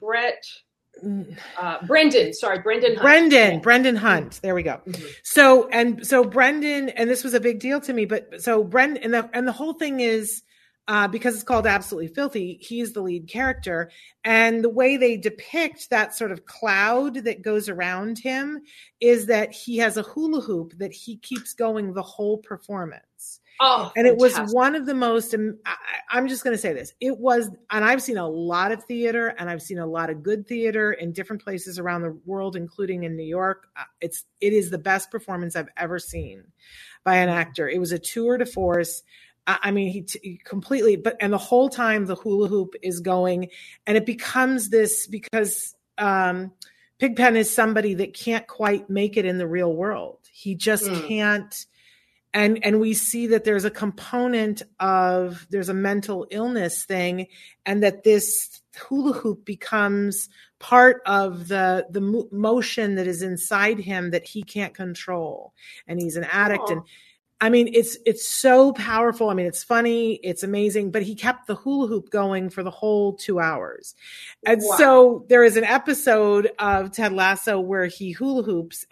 Brendan Hunt. Brendan Hunt. There we go. So Brendan, and this was a big deal to me, but so Brendan, and the whole thing is, because it's called Absolutely Filthy, he's the lead character, and the way they depict that sort of cloud that goes around him is that he has a hula hoop that he keeps going the whole performance. Oh, and fantastic. It was one of the most, I'm just going to say this. It was, and I've seen a lot of theater and I've seen a lot of good theater in different places around the world, including in New York. It is the best performance I've ever seen by an actor. It was a tour de force. I mean, he completely, and the whole time the hula hoop is going, and it becomes this because Pigpen is somebody that can't quite make it in the real world. He just can't. And we see that there's a component of, there's a mental illness thing, and that this hula hoop becomes part of the motion that is inside him that he can't control. And he's an addict. And I mean, it's so powerful. I mean, it's funny, it's amazing, but he kept the hula hoop going for the whole 2 hours. And so there is an episode of Ted Lasso where he hula hoops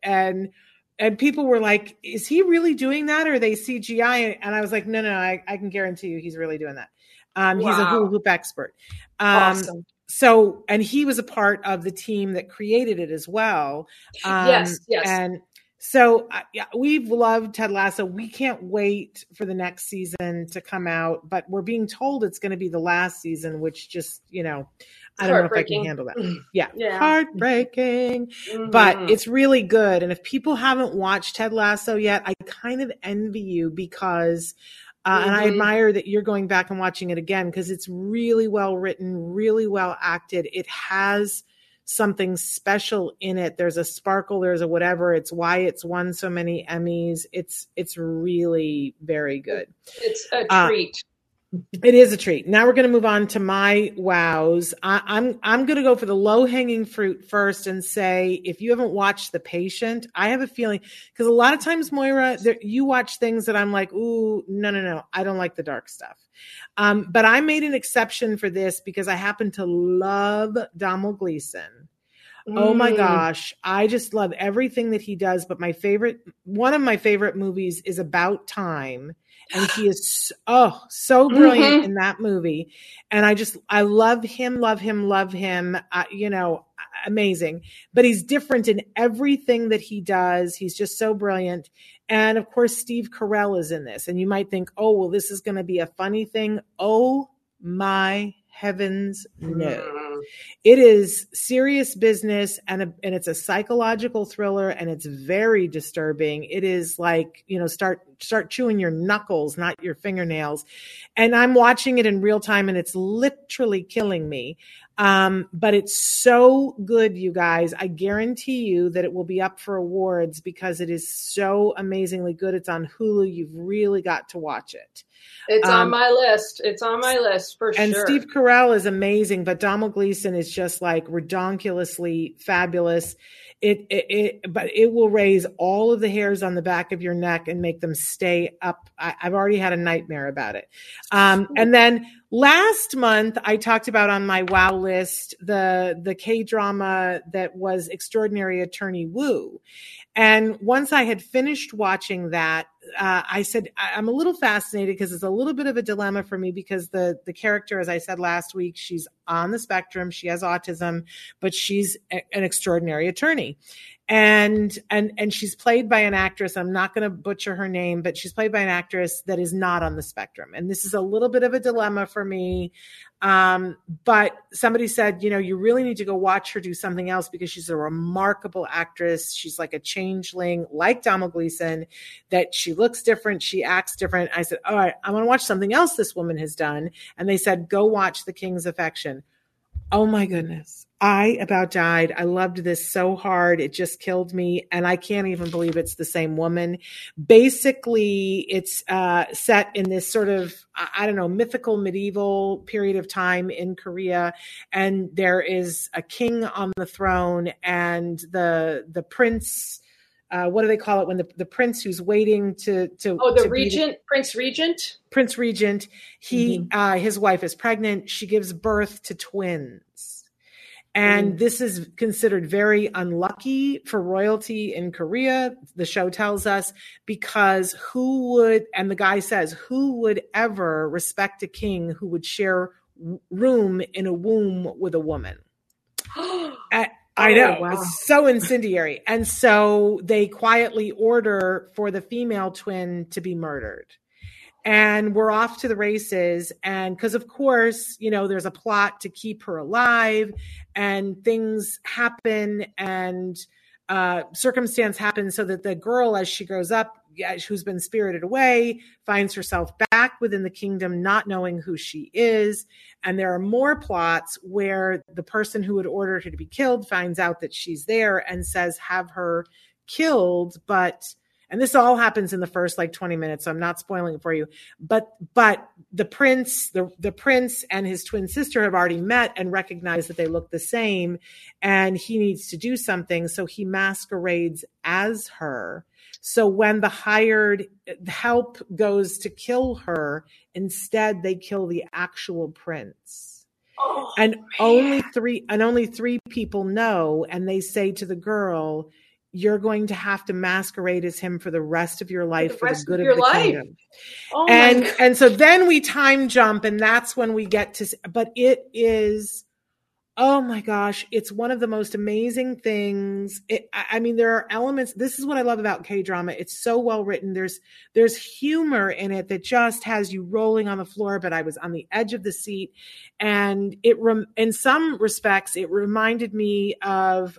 and people were like, is he really doing that? Or are they CGI? And I was like, no, I can guarantee you he's really doing that. He's a hula hoop expert. Awesome. So, and he was a part of the team that created it as well. Yes. And so we've loved Ted Lasso. We can't wait for the next season to come out, but we're being told it's going to be the last season, which just, I don't know if I can handle that. Yeah. Heartbreaking, but it's really good. And if people haven't watched Ted Lasso yet, I kind of envy you because, and I admire that you're going back and watching it again because it's really well written, really well acted. It has something special in it. There's a sparkle, there's a whatever. It's why it's won so many Emmys. It's really very good. It's a treat. It is a treat. Now we're going to move on to my wows. I'm going to go for the low hanging fruit first and say, if you haven't watched The Patient, I have a feeling, because a lot of times, Moira, you watch things that I'm like, ooh, no, I don't like the dark stuff. But I made an exception for this because I happen to love Domhnall Gleeson. Oh my gosh. I just love everything that he does. But one of my favorite movies is About Time. And he is so brilliant in that movie. And I love him. Amazing. But he's different in everything that he does. He's just so brilliant. And of course, Steve Carell is in this. And you might think, oh, well, this is going to be a funny thing. Oh my heavens, no. It is serious business, and it's a psychological thriller, and it's very disturbing. It is like, start chewing your knuckles, not your fingernails. And I'm watching it in real time, and it's literally killing me. But it's so good, you guys. I guarantee you that it will be up for awards because it is so amazingly good. It's on Hulu. You've really got to watch it. It's on my list. It's on my list for sure. And Steve Carell is amazing, but Domhnall Gleeson is just like redonkulously fabulous. But it will raise all of the hairs on the back of your neck and make them stay up. I've already had a nightmare about it. And then last month, I talked about on my WoW list the K-drama that was Extraordinary Attorney Woo. And once I had finished watching that, I said, I'm a little fascinated because it's a little bit of a dilemma for me because the character, as I said last week, she's on the spectrum. She has autism, but she's an extraordinary attorney. And she's played by an actress. I'm not going to butcher her name, but she's played by an actress that is not on the spectrum. And this is a little bit of a dilemma for me. But somebody said, you really need to go watch her do something else because she's a remarkable actress. She's like a changeling, like Domhnall Gleeson, that she looks different. She acts different. I said, all right, I want to watch something else this woman has done. And they said, go watch The King's Affection. Oh my goodness. I about died. I loved this so hard. It just killed me. And I can't even believe it's the same woman. Basically, it's set in this sort of, mythical medieval period of time in Korea. And there is a king on the throne and the prince, what do they call it when the prince who's waiting to regent, Prince Regent. He his wife is pregnant. She gives birth to twins. And this is considered very unlucky for royalty in Korea, the show tells us, because and the guy says, who would ever respect a king who would share room in a womb with a woman? I know. Wow. It's so incendiary. And so they quietly order for the female twin to be murdered. And we're off to the races. And because, of course, there's a plot to keep her alive and things happen and circumstance happens so that the girl, as she grows up, who's been spirited away, finds herself back within the kingdom, not knowing who she is. And there are more plots where the person who had ordered her to be killed finds out that she's there and says, have her killed. And this all happens in the first 20 minutes, so I'm not spoiling it for you. But the prince and his twin sister have already met and recognize that they look the same, and he needs to do something. So he masquerades as her. So when the hired help goes to kill her, instead they kill the actual prince. Oh, and only three people know, and they say to the girl, you're going to have to masquerade as him for the rest of your life for the good of the kingdom. Oh and so then we time jump, and that's when we get to, but it is, oh my gosh, it's one of the most amazing things. There are elements. This is what I love about K-drama. It's so well written. There's humor in it that just has you rolling on the floor, but I was on the edge of the seat. And in some respects, it reminded me of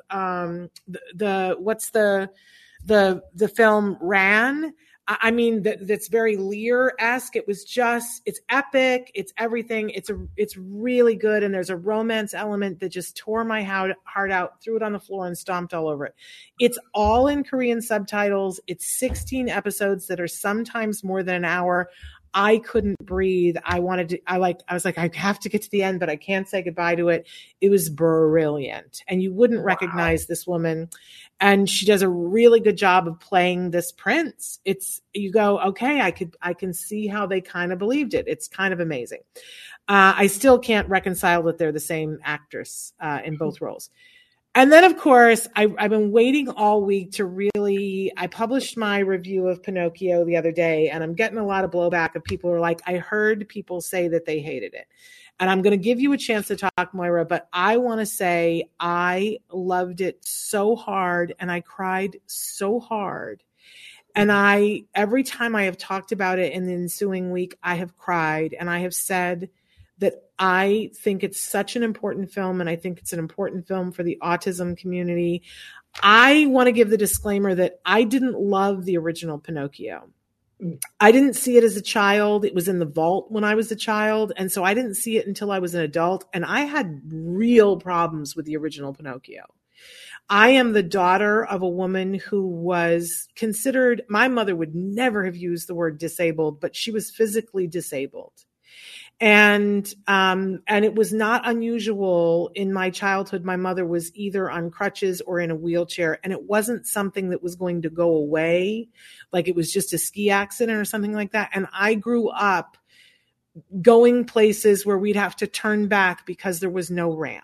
the film Ran. That's very Lear-esque. It's epic. It's everything. It's really good. And there's a romance element that just tore my heart out, threw it on the floor and stomped all over it. It's all in Korean subtitles. It's 16 episodes that are sometimes more than an hour. I couldn't breathe. I was like, I have to get to the end, but I can't say goodbye to it. It was brilliant. And you wouldn't recognize this woman. And she does a really good job of playing this prince. You go, okay, I can see how they kind of believed it. It's kind of amazing. I still can't reconcile that they're the same actress in both roles. And then, of course, I've been waiting all week I published my review of Pinocchio the other day, and I'm getting a lot of blowback of people who are like, I heard people say that they hated it. And I'm going to give you a chance to talk, Moira, but I want to say I loved it so hard and I cried so hard. And every time I have talked about it in the ensuing week, I have cried, and I have said that I think it's such an important film, and I think it's an important film for the autism community. I want to give the disclaimer that I didn't love the original Pinocchio. I didn't see it as a child. It was in the vault when I was a child, and so I didn't see it until I was an adult, and I had real problems with the original Pinocchio. I am the daughter of a woman who was considered, my mother would never have used the word disabled, but she was physically disabled. And it was not unusual in my childhood. My mother was either on crutches or in a wheelchair, and it wasn't something that was going to go away. Like it was just a ski accident or something like that. And I grew up going places where we'd have to turn back because there was no ramp.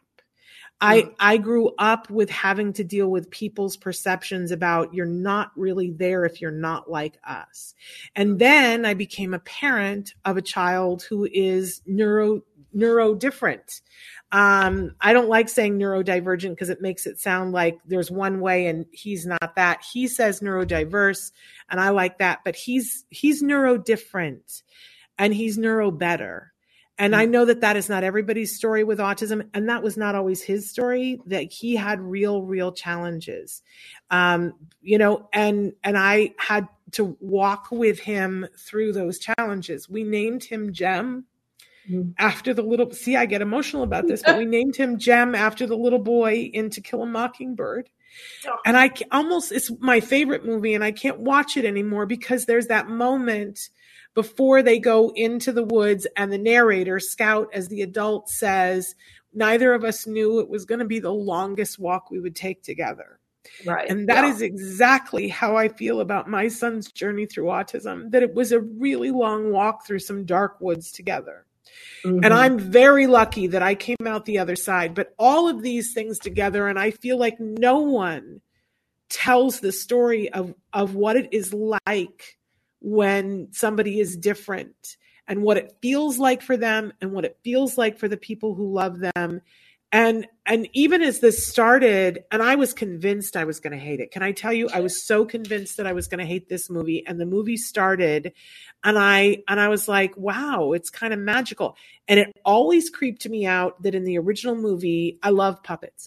I grew up with having to deal with people's perceptions about you're not really there if you're not like us. And then I became a parent of a child who is neuro-different. I don't like saying neurodivergent because it makes it sound like there's one way and he's not that. He says neurodiverse, and I like that, but he's neuro-different and he's neuro-better. And I know that is not everybody's story with autism. And that was not always his story, that he had real challenges. And I had to walk with him through those challenges. We named him Jem after the little, see, I get emotional about this, but we named him Jem after the little boy in To Kill a Mockingbird. And it's my favorite movie, and I can't watch it anymore because there's that moment before they go into the woods and the narrator, Scout, as the adult, says, neither of us knew it was going to be the longest walk we would take together. Right. And that is exactly how I feel about my son's journey through autism, that it was a really long walk through some dark woods together. Mm-hmm. And I'm very lucky that I came out the other side. But all of these things together, and I feel like no one tells the story of what it is like when somebody is different and what it feels like for them and what it feels like for the people who love them. And even as this started, and I was convinced I was going to hate it. Can I tell you, I was so convinced that I was going to hate this movie, and the movie started and I was like, wow, it's kind of magical. And it always creeped me out that in the original movie, I love puppets.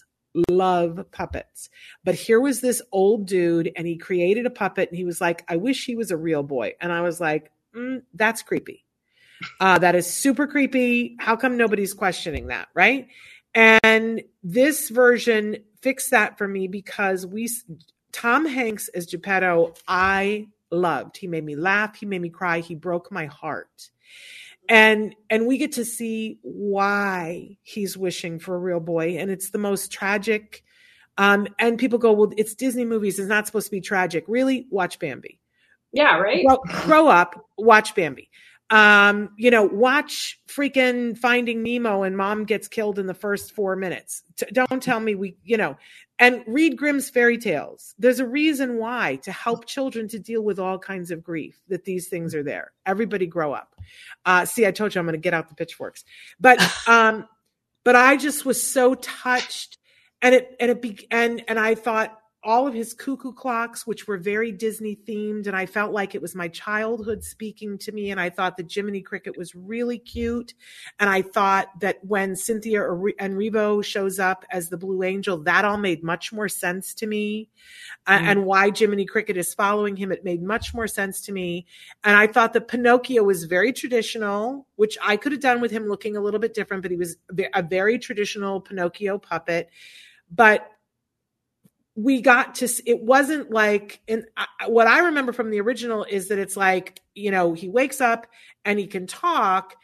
But here was this old dude, and he created a puppet, and he was like, I wish he was a real boy. And I was like, that's creepy. That is super creepy. How come nobody's questioning that? Right. And this version fixed that for me because Tom Hanks as Geppetto, I loved. He made me laugh. He made me cry. He broke my heart. And we get to see why he's wishing for a real boy. And it's the most tragic. And people go, well, it's Disney movies. It's not supposed to be tragic. Really? Watch Bambi. Yeah, right. Grow up, watch Bambi. Watch freaking Finding Nemo and mom gets killed in the first 4 minutes. Don't tell me and read Grimm's fairy tales. There's a reason why, to help children to deal with all kinds of grief, that these things are there. Everybody grow up. See, I told you I'm going to get out the pitchforks, but I just was so touched, and I thought, all of his cuckoo clocks, which were very Disney themed. And I felt like it was my childhood speaking to me. And I thought that Jiminy Cricket was really cute. And I thought that when Cynthia Erivo shows up as the Blue Angel, that all made much more sense to me. And why Jiminy Cricket is following him, it made much more sense to me. And I thought that Pinocchio was very traditional, which I could have done with him looking a little bit different, but he was a very traditional Pinocchio puppet. But we got to, it wasn't like, what I remember from the original is that it's like, he wakes up and he can talk.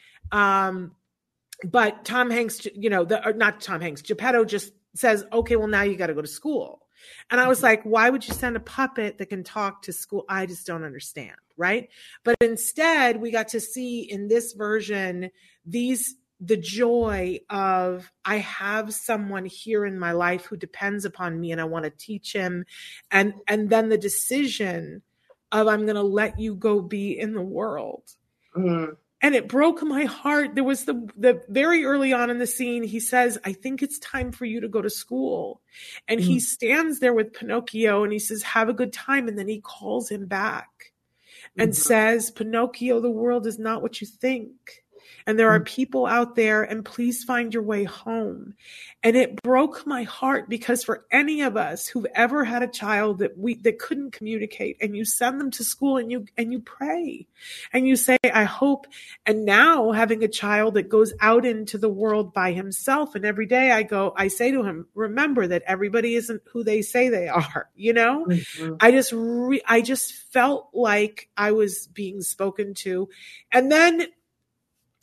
But Tom Hanks, not Tom Hanks, Geppetto just says, okay, well, now you got to go to school. And I was like, why would you send a puppet that can talk to school? I just don't understand. Right. But instead we got to see in this version, the joy of, I have someone here in my life who depends upon me and I want to teach him. And then the decision of, I'm going to let you go be in the world. Mm. And it broke my heart. There was the very early on in the scene, he says, I think it's time for you to go to school. And he stands there with Pinocchio and he says, have a good time. And then he calls him back and says, Pinocchio, the world is not what you think. And there are people out there, and please find your way home. And it broke my heart because for any of us who've ever had a child that couldn't communicate, and you send them to school and you pray and you say, I hope. And now having a child that goes out into the world by himself, and every day I say to him, remember that everybody isn't who they say they are. Mm-hmm. I just felt like I was being spoken to. And then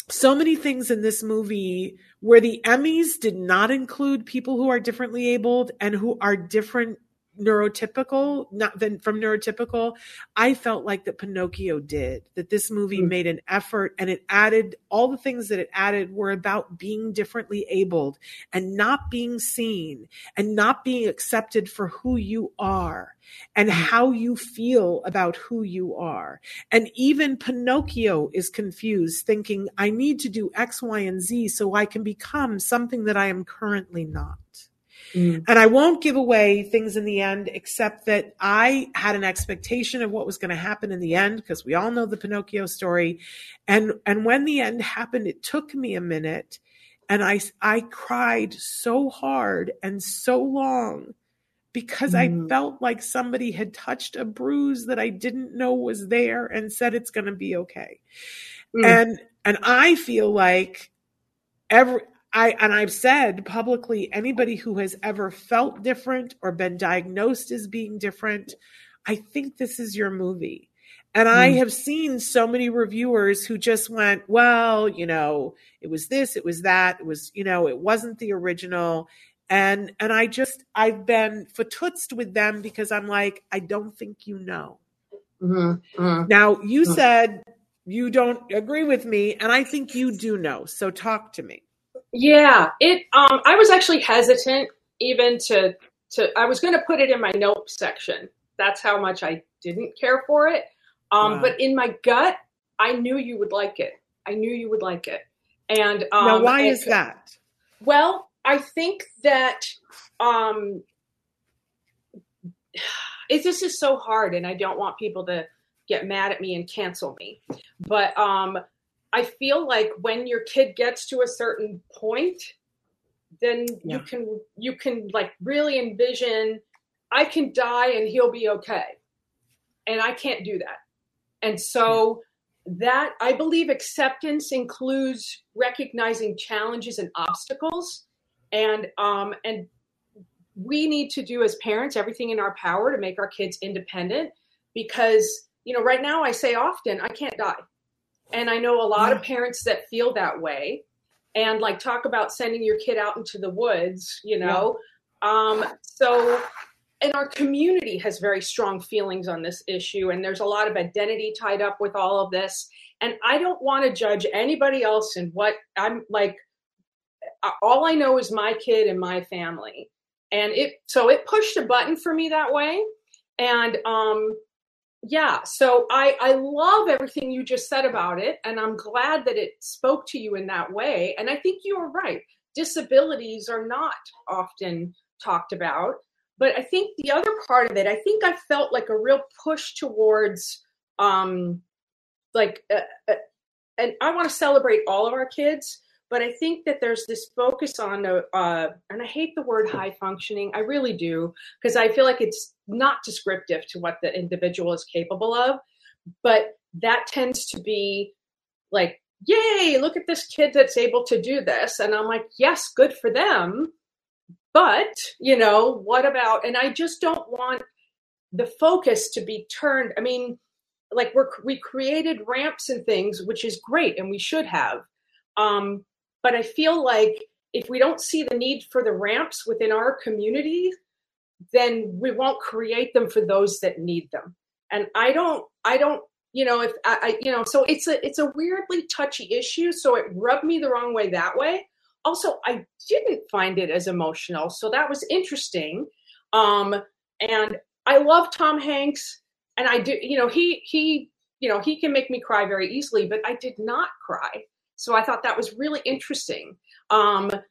so many things in this movie where the Emmys did not include people who are differently abled and who are different neurotypical, not than from neurotypical. I felt like that Pinocchio did, that this movie made an effort, and it added, all the things that it added were about being differently abled and not being seen and not being accepted for who you are and how you feel about who you are. And even Pinocchio is confused, thinking, I need to do X, Y, and Z so I can become something that I am currently not. And I won't give away things in the end, except that I had an expectation of what was going to happen in the end, because we all know the Pinocchio story. And when the end happened, it took me a minute, and I cried so hard and so long, because I felt like somebody had touched a bruise that I didn't know was there and said, it's going to be okay. And I feel like I've said publicly, anybody who has ever felt different or been diagnosed as being different, I think this is your movie. And I have seen so many reviewers who just went, well, it was this, it was that, it was, it wasn't the original. And I've been fatootsed with them, because I'm like, I don't think you know. Now, you said you don't agree with me, and I think you do know. So talk to me. Yeah, I was actually hesitant even to I was going to put it in my nope section. That's how much I didn't care for it. But in my gut, I knew you would like it. I knew you would like it. And now, why is that? Well, I think that this is so hard, and I don't want people to get mad at me and cancel me. But I feel like when your kid gets to a certain point, then you can like really envision, I can die and he'll be okay. And I can't do that. And so that, I believe acceptance includes recognizing challenges and obstacles. And we need to do as parents everything in our power to make our kids independent, because, right now I say often, I can't die. And I know a lot of parents that feel that way, and like talk about sending your kid out into the woods, So, and our community has very strong feelings on this issue. And there's a lot of identity tied up with all of this. And I don't want to judge anybody else in what I'm like. All I know is my kid and my family. And it pushed a button for me that way. And, so I love everything you just said about it, and I'm glad that it spoke to you in that way. And I think you are right. Disabilities are not often talked about, but I think the other part of it, I think I felt like a real push towards, and I want to celebrate all of our kids, but I think that there's this focus on, and I hate the word high functioning. I really do, because I feel like it's not descriptive to what the individual is capable of. But that tends to be like, yay, look at this kid that's able to do this. And I'm like, yes, good for them. But, what about, and I just don't want the focus to be turned. I mean, like we created ramps and things, which is great, and we should have. But I feel like if we don't see the need for the ramps within our community, then we won't create them for those that need them. And I don't, if I so it's a weirdly touchy issue. So it rubbed me the wrong way that way. Also, I didn't find it as emotional. So that was interesting. And I love Tom Hanks, and I do, he can make me cry very easily, but I did not cry. So I thought that was really interesting. I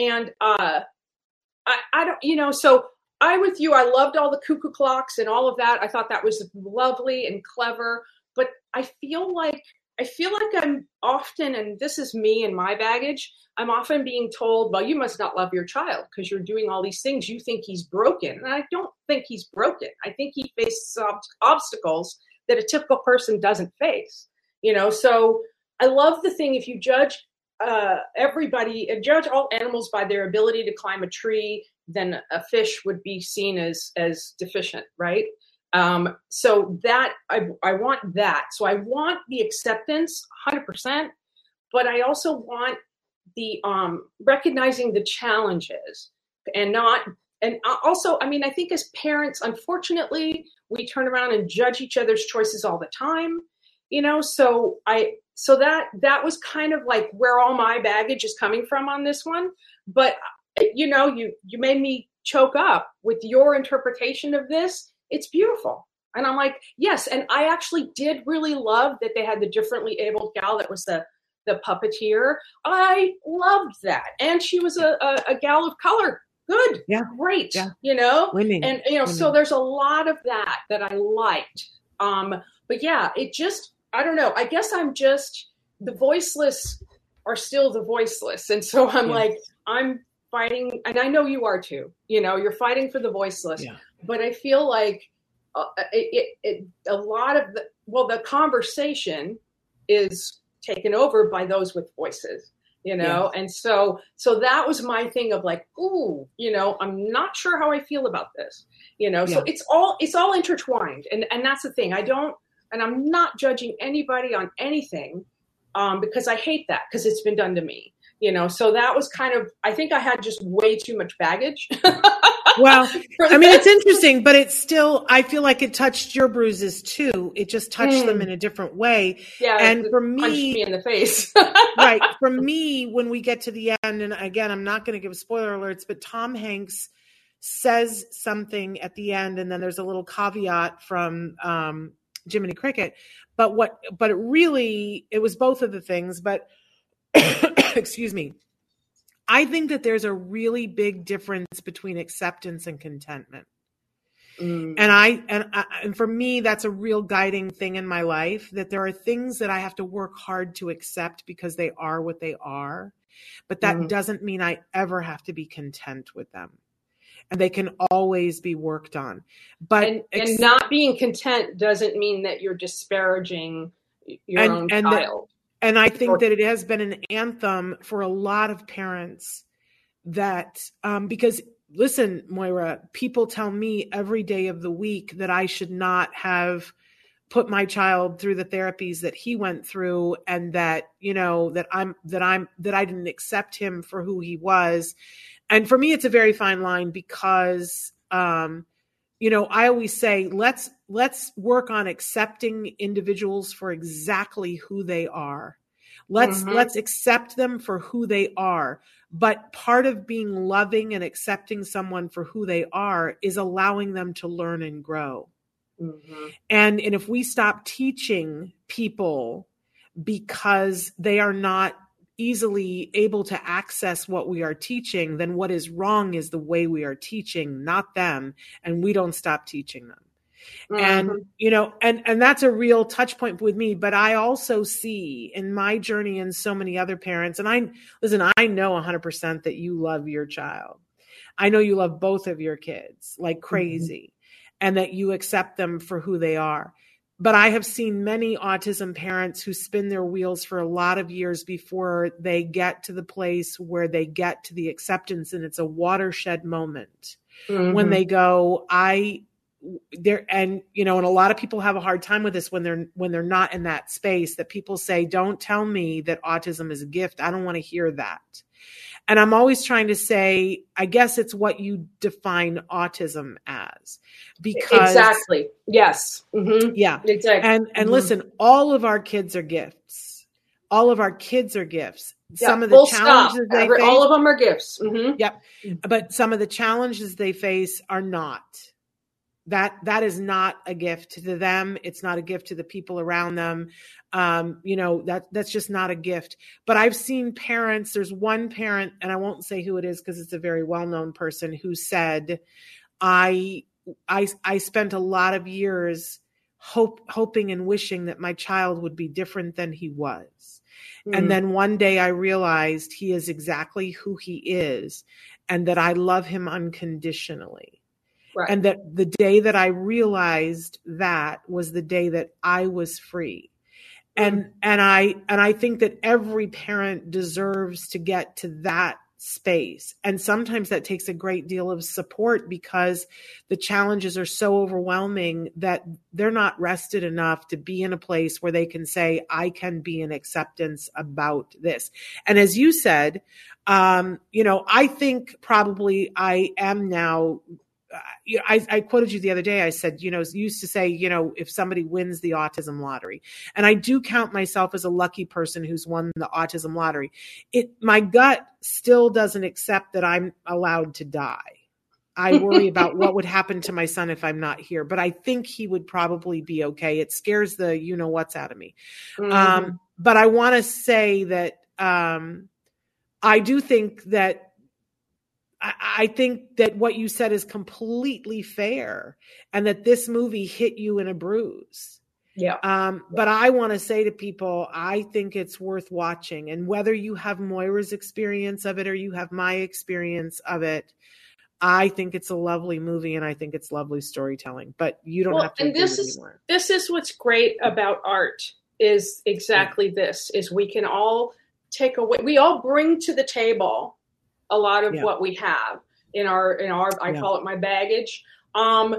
don't, so I with you, I loved all the cuckoo clocks and all of that. I thought that was lovely and clever, but I feel like I'm often, and this is me and my baggage, I'm often being told, well, you must not love your child because you're doing all these things. You think he's broken. And I don't think he's broken. I think he faces obstacles that a typical person doesn't face, so I love the thing, if you judge judge all animals by their ability to climb a tree, then a fish would be seen as deficient, right? So that I want that. So I want the acceptance 100%, but I also want the recognizing the challenges and not, and also, I mean, I think as parents, unfortunately, we turn around and judge each other's choices all the time, so that was kind of like where all my baggage is coming from on this one. But you made me choke up with your interpretation of this. It's beautiful. And I'm like, yes. And I actually did really love that they had the differently abled gal that was the puppeteer. I loved that. And she was a gal of color. Good. Yeah. Great. Yeah. Women. And, so there's a lot of that I liked. But yeah, it just, I don't know. I guess I'm just, the voiceless are still the voiceless. And so I'm like, I'm fighting, and I know you are too, you're fighting for the voiceless, but I feel like a lot of the conversation is taken over by those with voices, and so that was my thing of like, ooh, I'm not sure how I feel about this, so it's all intertwined. And that's the thing. I'm not judging anybody on anything, because I hate that, because it's been done to me. So that was kind of, I think I had just way too much baggage. Well, I mean, it's interesting, but it's still, I feel like it touched your bruises too. It just touched them in a different way. Yeah. And for punched me in the face. Right. For me, when we get to the end, and again, I'm not going to give spoiler alerts, but Tom Hanks says something at the end, and then there's a little caveat from, Jiminy Cricket. But it was both of the things, but excuse me. I think that there's a really big difference between acceptance and contentment. And for me, that's a real guiding thing in my life, that there are things that I have to work hard to accept because they are what they are. But that doesn't mean I ever have to be content with them. And they can always be worked on. But and not being content doesn't mean that you're disparaging your own child. And I think that it has been an anthem for a lot of parents that, because listen, Moira, people tell me every day of the week that I should not have put my child through the therapies that he went through, and that, that I didn't accept him for who he was. And for me, it's a very fine line, because, I always say, let's work on accepting individuals for exactly who they are. Let's accept them for who they are. But part of being loving and accepting someone for who they are is allowing them to learn and grow. And if we stop teaching people because they are not easily able to access what we are teaching, then what is wrong is the way we are teaching, not them. And we don't stop teaching them. And, and that's a real touch point with me. But I also see in my journey and so many other parents, and I know 100% that you love your child. I know you love both of your kids like crazy, and that you accept them for who they are. But I have seen many autism parents who spin their wheels for a lot of years before they get to the place where they get to the acceptance. And it's a watershed moment when they go, and a lot of people have a hard time with this when they're not in that space, that people say, don't tell me that autism is a gift. I don't want to hear that. And I'm always trying to say, I guess it's what you define autism as. Because exactly. Yes. Yeah. Exactly. And listen, all of our kids are gifts. All of our kids are gifts. Yeah, some of the challenges they face, all of them are gifts. Yep. But some of the challenges they face are not. That is not a gift to them. It's not a gift to the people around them. That's just not a gift. But I've seen parents, there's one parent, and I won't say who it is because it's a very well-known person, who said, I spent a lot of years hoping and wishing that my child would be different than he was. And then one day I realized he is exactly who he is, and that I love him unconditionally. Right. And that the day that I realized that was the day that I was free. And I think that every parent deserves to get to that space. And sometimes that takes a great deal of support because the challenges are so overwhelming that they're not rested enough to be in a place where they can say, I can be in acceptance about this. And as you said, I think probably I am now. I quoted you the other day. I said, used to say, if somebody wins the autism lottery, and I do count myself as a lucky person who's won the autism lottery. My gut still doesn't accept that I'm allowed to die. I worry about what would happen to my son if I'm not here, but I think he would probably be okay. It scares the what's out of me. Mm-hmm. But I want to say that I do think that I think that what you said is completely fair and that this movie hit you in a bruise. Yeah. But I want to say to people, I think it's worth watching. And whether you have Moira's experience of it or you have my experience of it, I think it's a lovely movie and I think it's lovely storytelling. But you don't have to. And this is what's great about art is exactly this, is we can all take away, we all bring to the table a lot of what we have in our I call it my baggage. So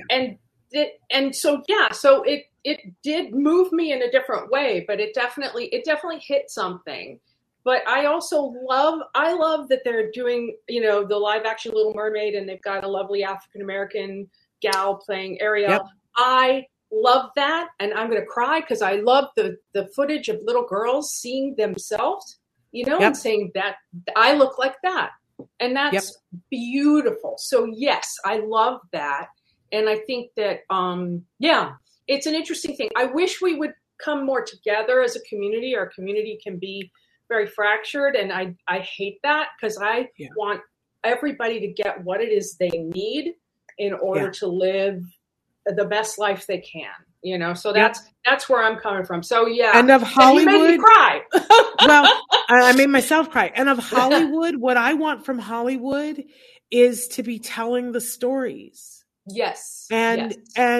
it did move me in a different way, but it definitely hit something. But I also love that they're doing, the live action Little Mermaid, and they've got a lovely African American gal playing Ariel. Yep. I love that, and I'm going to cry because I love the footage of little girls seeing themselves, and saying that I look like that. And that's beautiful. So yes, I love that. And I think that, it's an interesting thing. I wish we would come more together as a community. Our community can be very fractured. And I hate that because I want everybody to get what it is they need in order to live the best life they can. So that's where I'm coming from. So and of Hollywood, you made me cry. Well, I made myself cry. And of Hollywood, what I want from Hollywood is to be telling the stories. Yes. And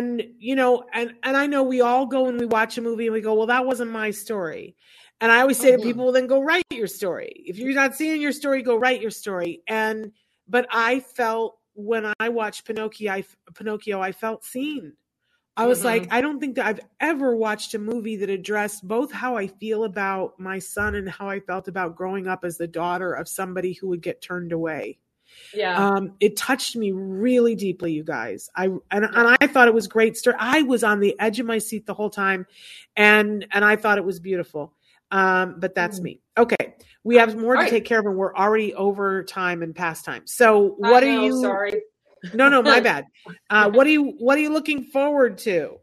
I know we all go and we watch a movie and we go, well, that wasn't my story. And I always say to people, well, then go write your story. If you're not seeing your story, go write your story. But I felt when I watched Pinocchio, I felt seen. I was like, I don't think that I've ever watched a movie that addressed both how I feel about my son and how I felt about growing up as the daughter of somebody who would get turned away. Yeah. It touched me really deeply, you guys. I thought it was great story. I was on the edge of my seat the whole time and I thought it was beautiful. But that's me. Okay. We have more to take care of and we're already over time and past time. So what are you, sorry. No, my bad. What are you looking forward to?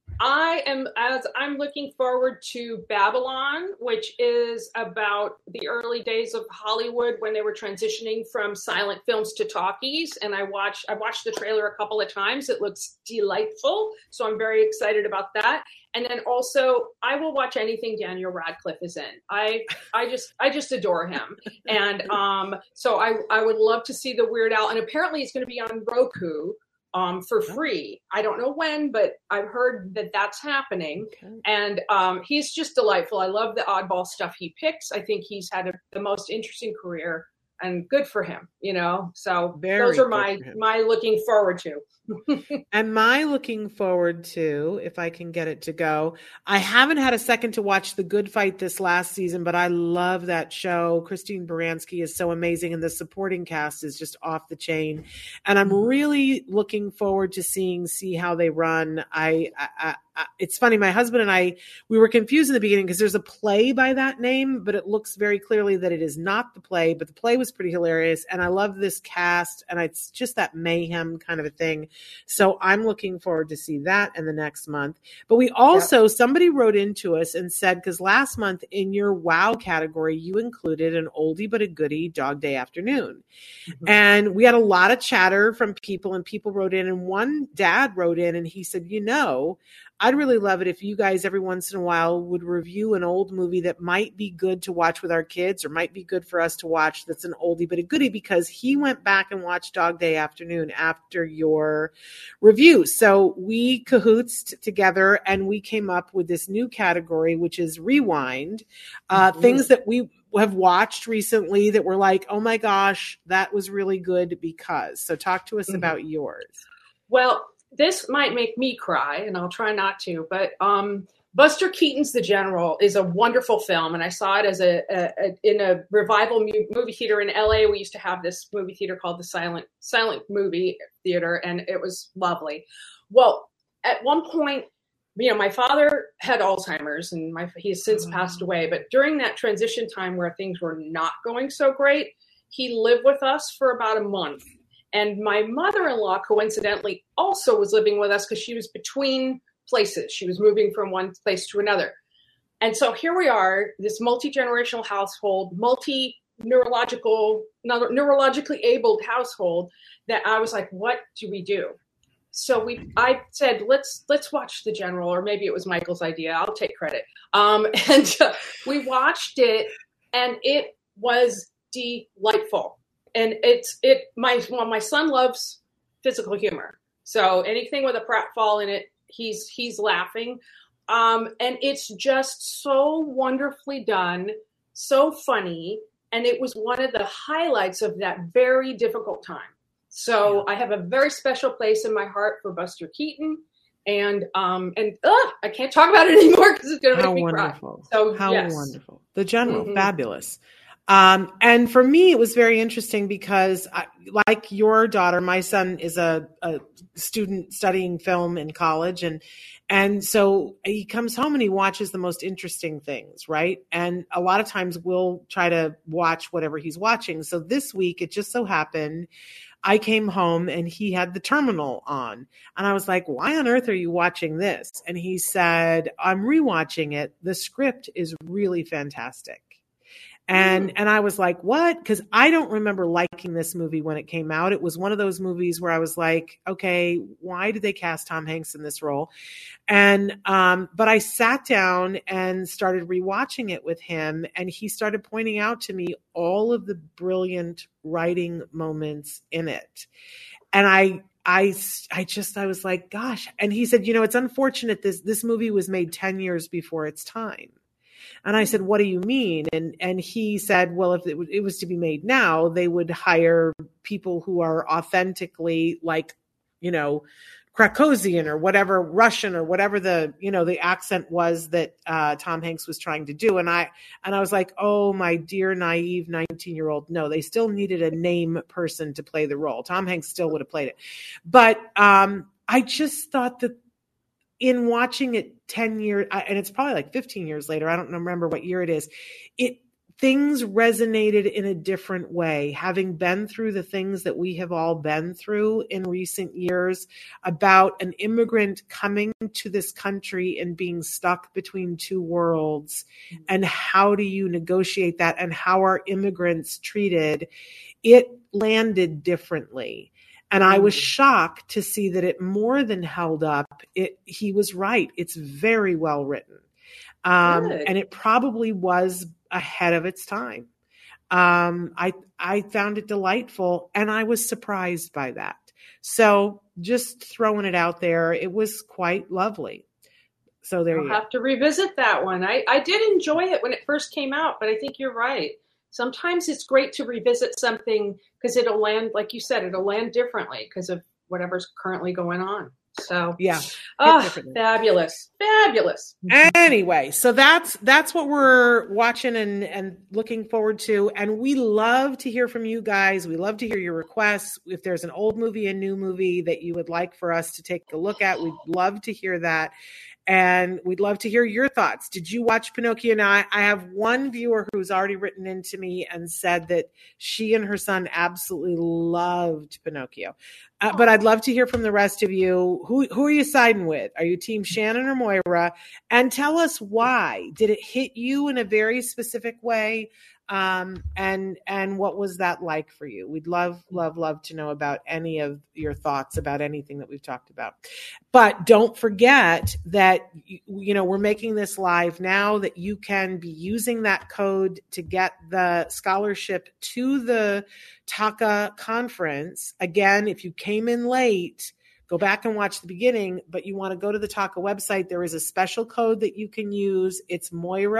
I'm looking forward to Babylon, which is about the early days of Hollywood when they were transitioning from silent films to talkies. And I watched the trailer a couple of times. It looks delightful. So I'm very excited about that. And then also I will watch anything Daniel Radcliffe is in. I just adore him. And so I would love to see the Weird Al, and apparently it's going to be on Roku. For free. I don't know when, but I've heard that that's happening. Okay. And he's just delightful. I love the oddball stuff he picks. I think he's had the most interesting career, and good for him, So those are my looking forward to. And my looking forward to, if I can get it to go, I haven't had a second to watch The Good Fight this last season, but I love that show. Christine Baranski is so amazing, and the supporting cast is just off the chain. And I'm really looking forward to see how they run. It's funny, my husband and I, we were confused in the beginning because there's a play by that name, but it looks very clearly that it is not the play, but the play was pretty hilarious. And I love this cast, and it's just that mayhem kind of a thing. So I'm looking forward to see that in the next month. But we also, somebody wrote into us and said, because last month in your wow category, you included an oldie but a goodie, Dog Day Afternoon. Mm-hmm. And we had a lot of chatter from people, and people wrote in, and one dad wrote in and he said, I'd really love it if you guys every once in a while would review an old movie that might be good to watch with our kids or might be good for us to watch that's an oldie but a goodie, because he went back and watched Dog Day Afternoon after your review. So we cahootsed together and we came up with this new category, which is rewind, things that have watched recently that were like, oh my gosh, that was really good because. So talk to us about yours. Well, this might make me cry, and I'll try not to, but Buster Keaton's The General is a wonderful film, and I saw it as in a revival movie theater in LA. We used to have this movie theater called the Silent Movie Theater, and it was lovely. Well, at one point, my father had Alzheimer's, and he has since passed away. But during that transition time where things were not going so great, he lived with us for about a month. And my mother-in-law, coincidentally, also was living with us because she was between places. She was moving from one place to another. And so here we are, this multi-generational household, neurologically abled household, that I was like, what do we do? So I said, let's watch The General, or maybe it was Michael's idea. I'll take credit. We watched it, and it was delightful. And my son loves physical humor. So anything with a pratfall in it, he's laughing. And it's just so wonderfully done, so funny. And it was one of the highlights of that very difficult time. So I have a very special place in my heart for Buster Keaton. And I can't talk about it anymore because it's going to make me wonderful. Cry. So how wonderful. The General, fabulous. And for me, it was very interesting because like your daughter, my son is a student studying film in college. And so he comes home and he watches the most interesting things, right? And a lot of times we'll try to watch whatever he's watching. So this week, it just so happened, I came home and he had The Terminal on. And I was like, why on earth are you watching this? And he said, I'm rewatching it. The script is really fantastic. And I was like, what? Because I don't remember liking this movie when it came out. It was one of those movies where I was like, okay, why did they cast Tom Hanks in this role? And but I sat down and started rewatching it with him, and he started pointing out to me all of the brilliant writing moments in it. And I was like, gosh. And he said, it's unfortunate this movie was made 10 years before its time. And I said, what do you mean? And he said, well, if it was to be made now, they would hire people who are authentically like, Krakosian or whatever, Russian or whatever the accent was that Tom Hanks was trying to do. And I was like, oh, my dear, naive 19-year-old. No, they still needed a name person to play the role. Tom Hanks still would have played it. But I just thought that in watching it 10 years, and it's probably like 15 years later, I don't remember what year it is, things resonated in a different way. Having been through the things that we have all been through in recent years about an immigrant coming to this country and being stuck between two worlds, and how do you negotiate that, and how are immigrants treated, it landed differently. And I was shocked to see that it more than held up. He was right. It's very well written. And it probably was ahead of its time. I found it delightful, and I was surprised by that. So just throwing it out there, it was quite lovely. So there you go. I'll have to revisit that one. I did enjoy it when it first came out, but I think you're right. Sometimes it's great to revisit something because it'll land, like you said, it'll land differently because of whatever's currently going on. So yeah, fabulous. Anyway, so that's what we're watching and looking forward to. And we love to hear from you guys. We love to hear your requests. If there's an old movie, a new movie that you would like for us to take a look at, we'd love to hear that. And we'd love to hear your thoughts. Did you watch Pinocchio? Now, I have one viewer who's already written into me and said that she and her son absolutely loved Pinocchio. But I'd love to hear from the rest of you. Who are you siding with? Are you team Shannon or Moira? And tell us why. Did it hit you in a very specific way? And what was that like for you? We'd love to know about any of your thoughts about anything that we've talked about. But don't forget that, we're making this live now, that you can be using that code to get the scholarship to the TACA conference. Again, if you came in late, go back and watch the beginning, but you want to go to the TACA website. There is a special code that you can use. It's Moira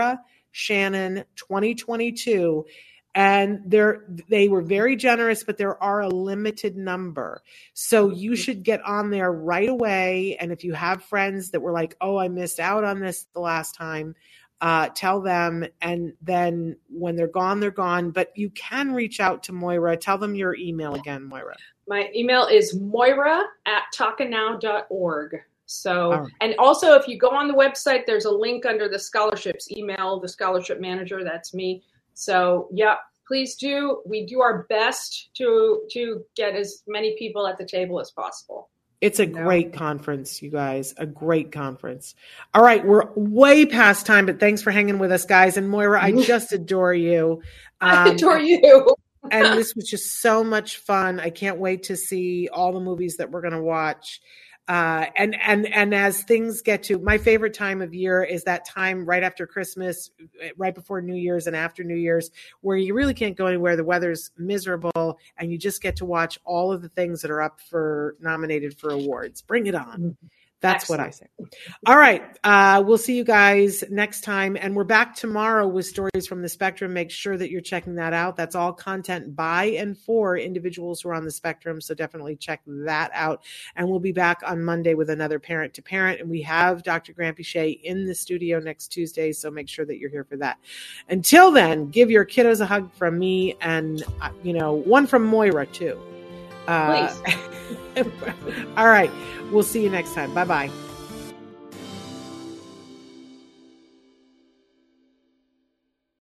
Shannon 2022. And they were very generous, but there are a limited number. So you should get on there right away. And if you have friends that were like, oh, I missed out on this the last time, tell them. And then when they're gone, they're gone. But you can reach out to Moira. Tell them your email again, Moira. My email is moira@talkingnow.org. So, right. And also if you go on the website, there's a link under the scholarships email, the scholarship manager, that's me. So, yeah, please do. We do our best to get as many people at the table as possible. It's a great conference, you guys, a great conference. All right, we're way past time, but thanks for hanging with us, guys. And Moira, I just adore you. I adore you. And this was just so much fun. I can't wait to see all the movies that we're going to watch. And as things get to, my favorite time of year is that time right after Christmas, right before New Year's and after New Year's, where you really can't go anywhere. The weather's miserable and you just get to watch all of the things that are up for nominated for awards. Bring it on. That's Excellent. What I say. All right. We'll see you guys next time. And we're back tomorrow with Stories from the Spectrum. Make sure that you're checking that out. That's all content by and for individuals who are on the spectrum. So definitely check that out. And we'll be back on Monday with another Parent to Parent. And we have Dr. Grant Bichet in the studio next Tuesday. So make sure that you're here for that. Until then, give your kiddos a hug from me and, one from Moira too. Please. All right. We'll see you next time. Bye-bye.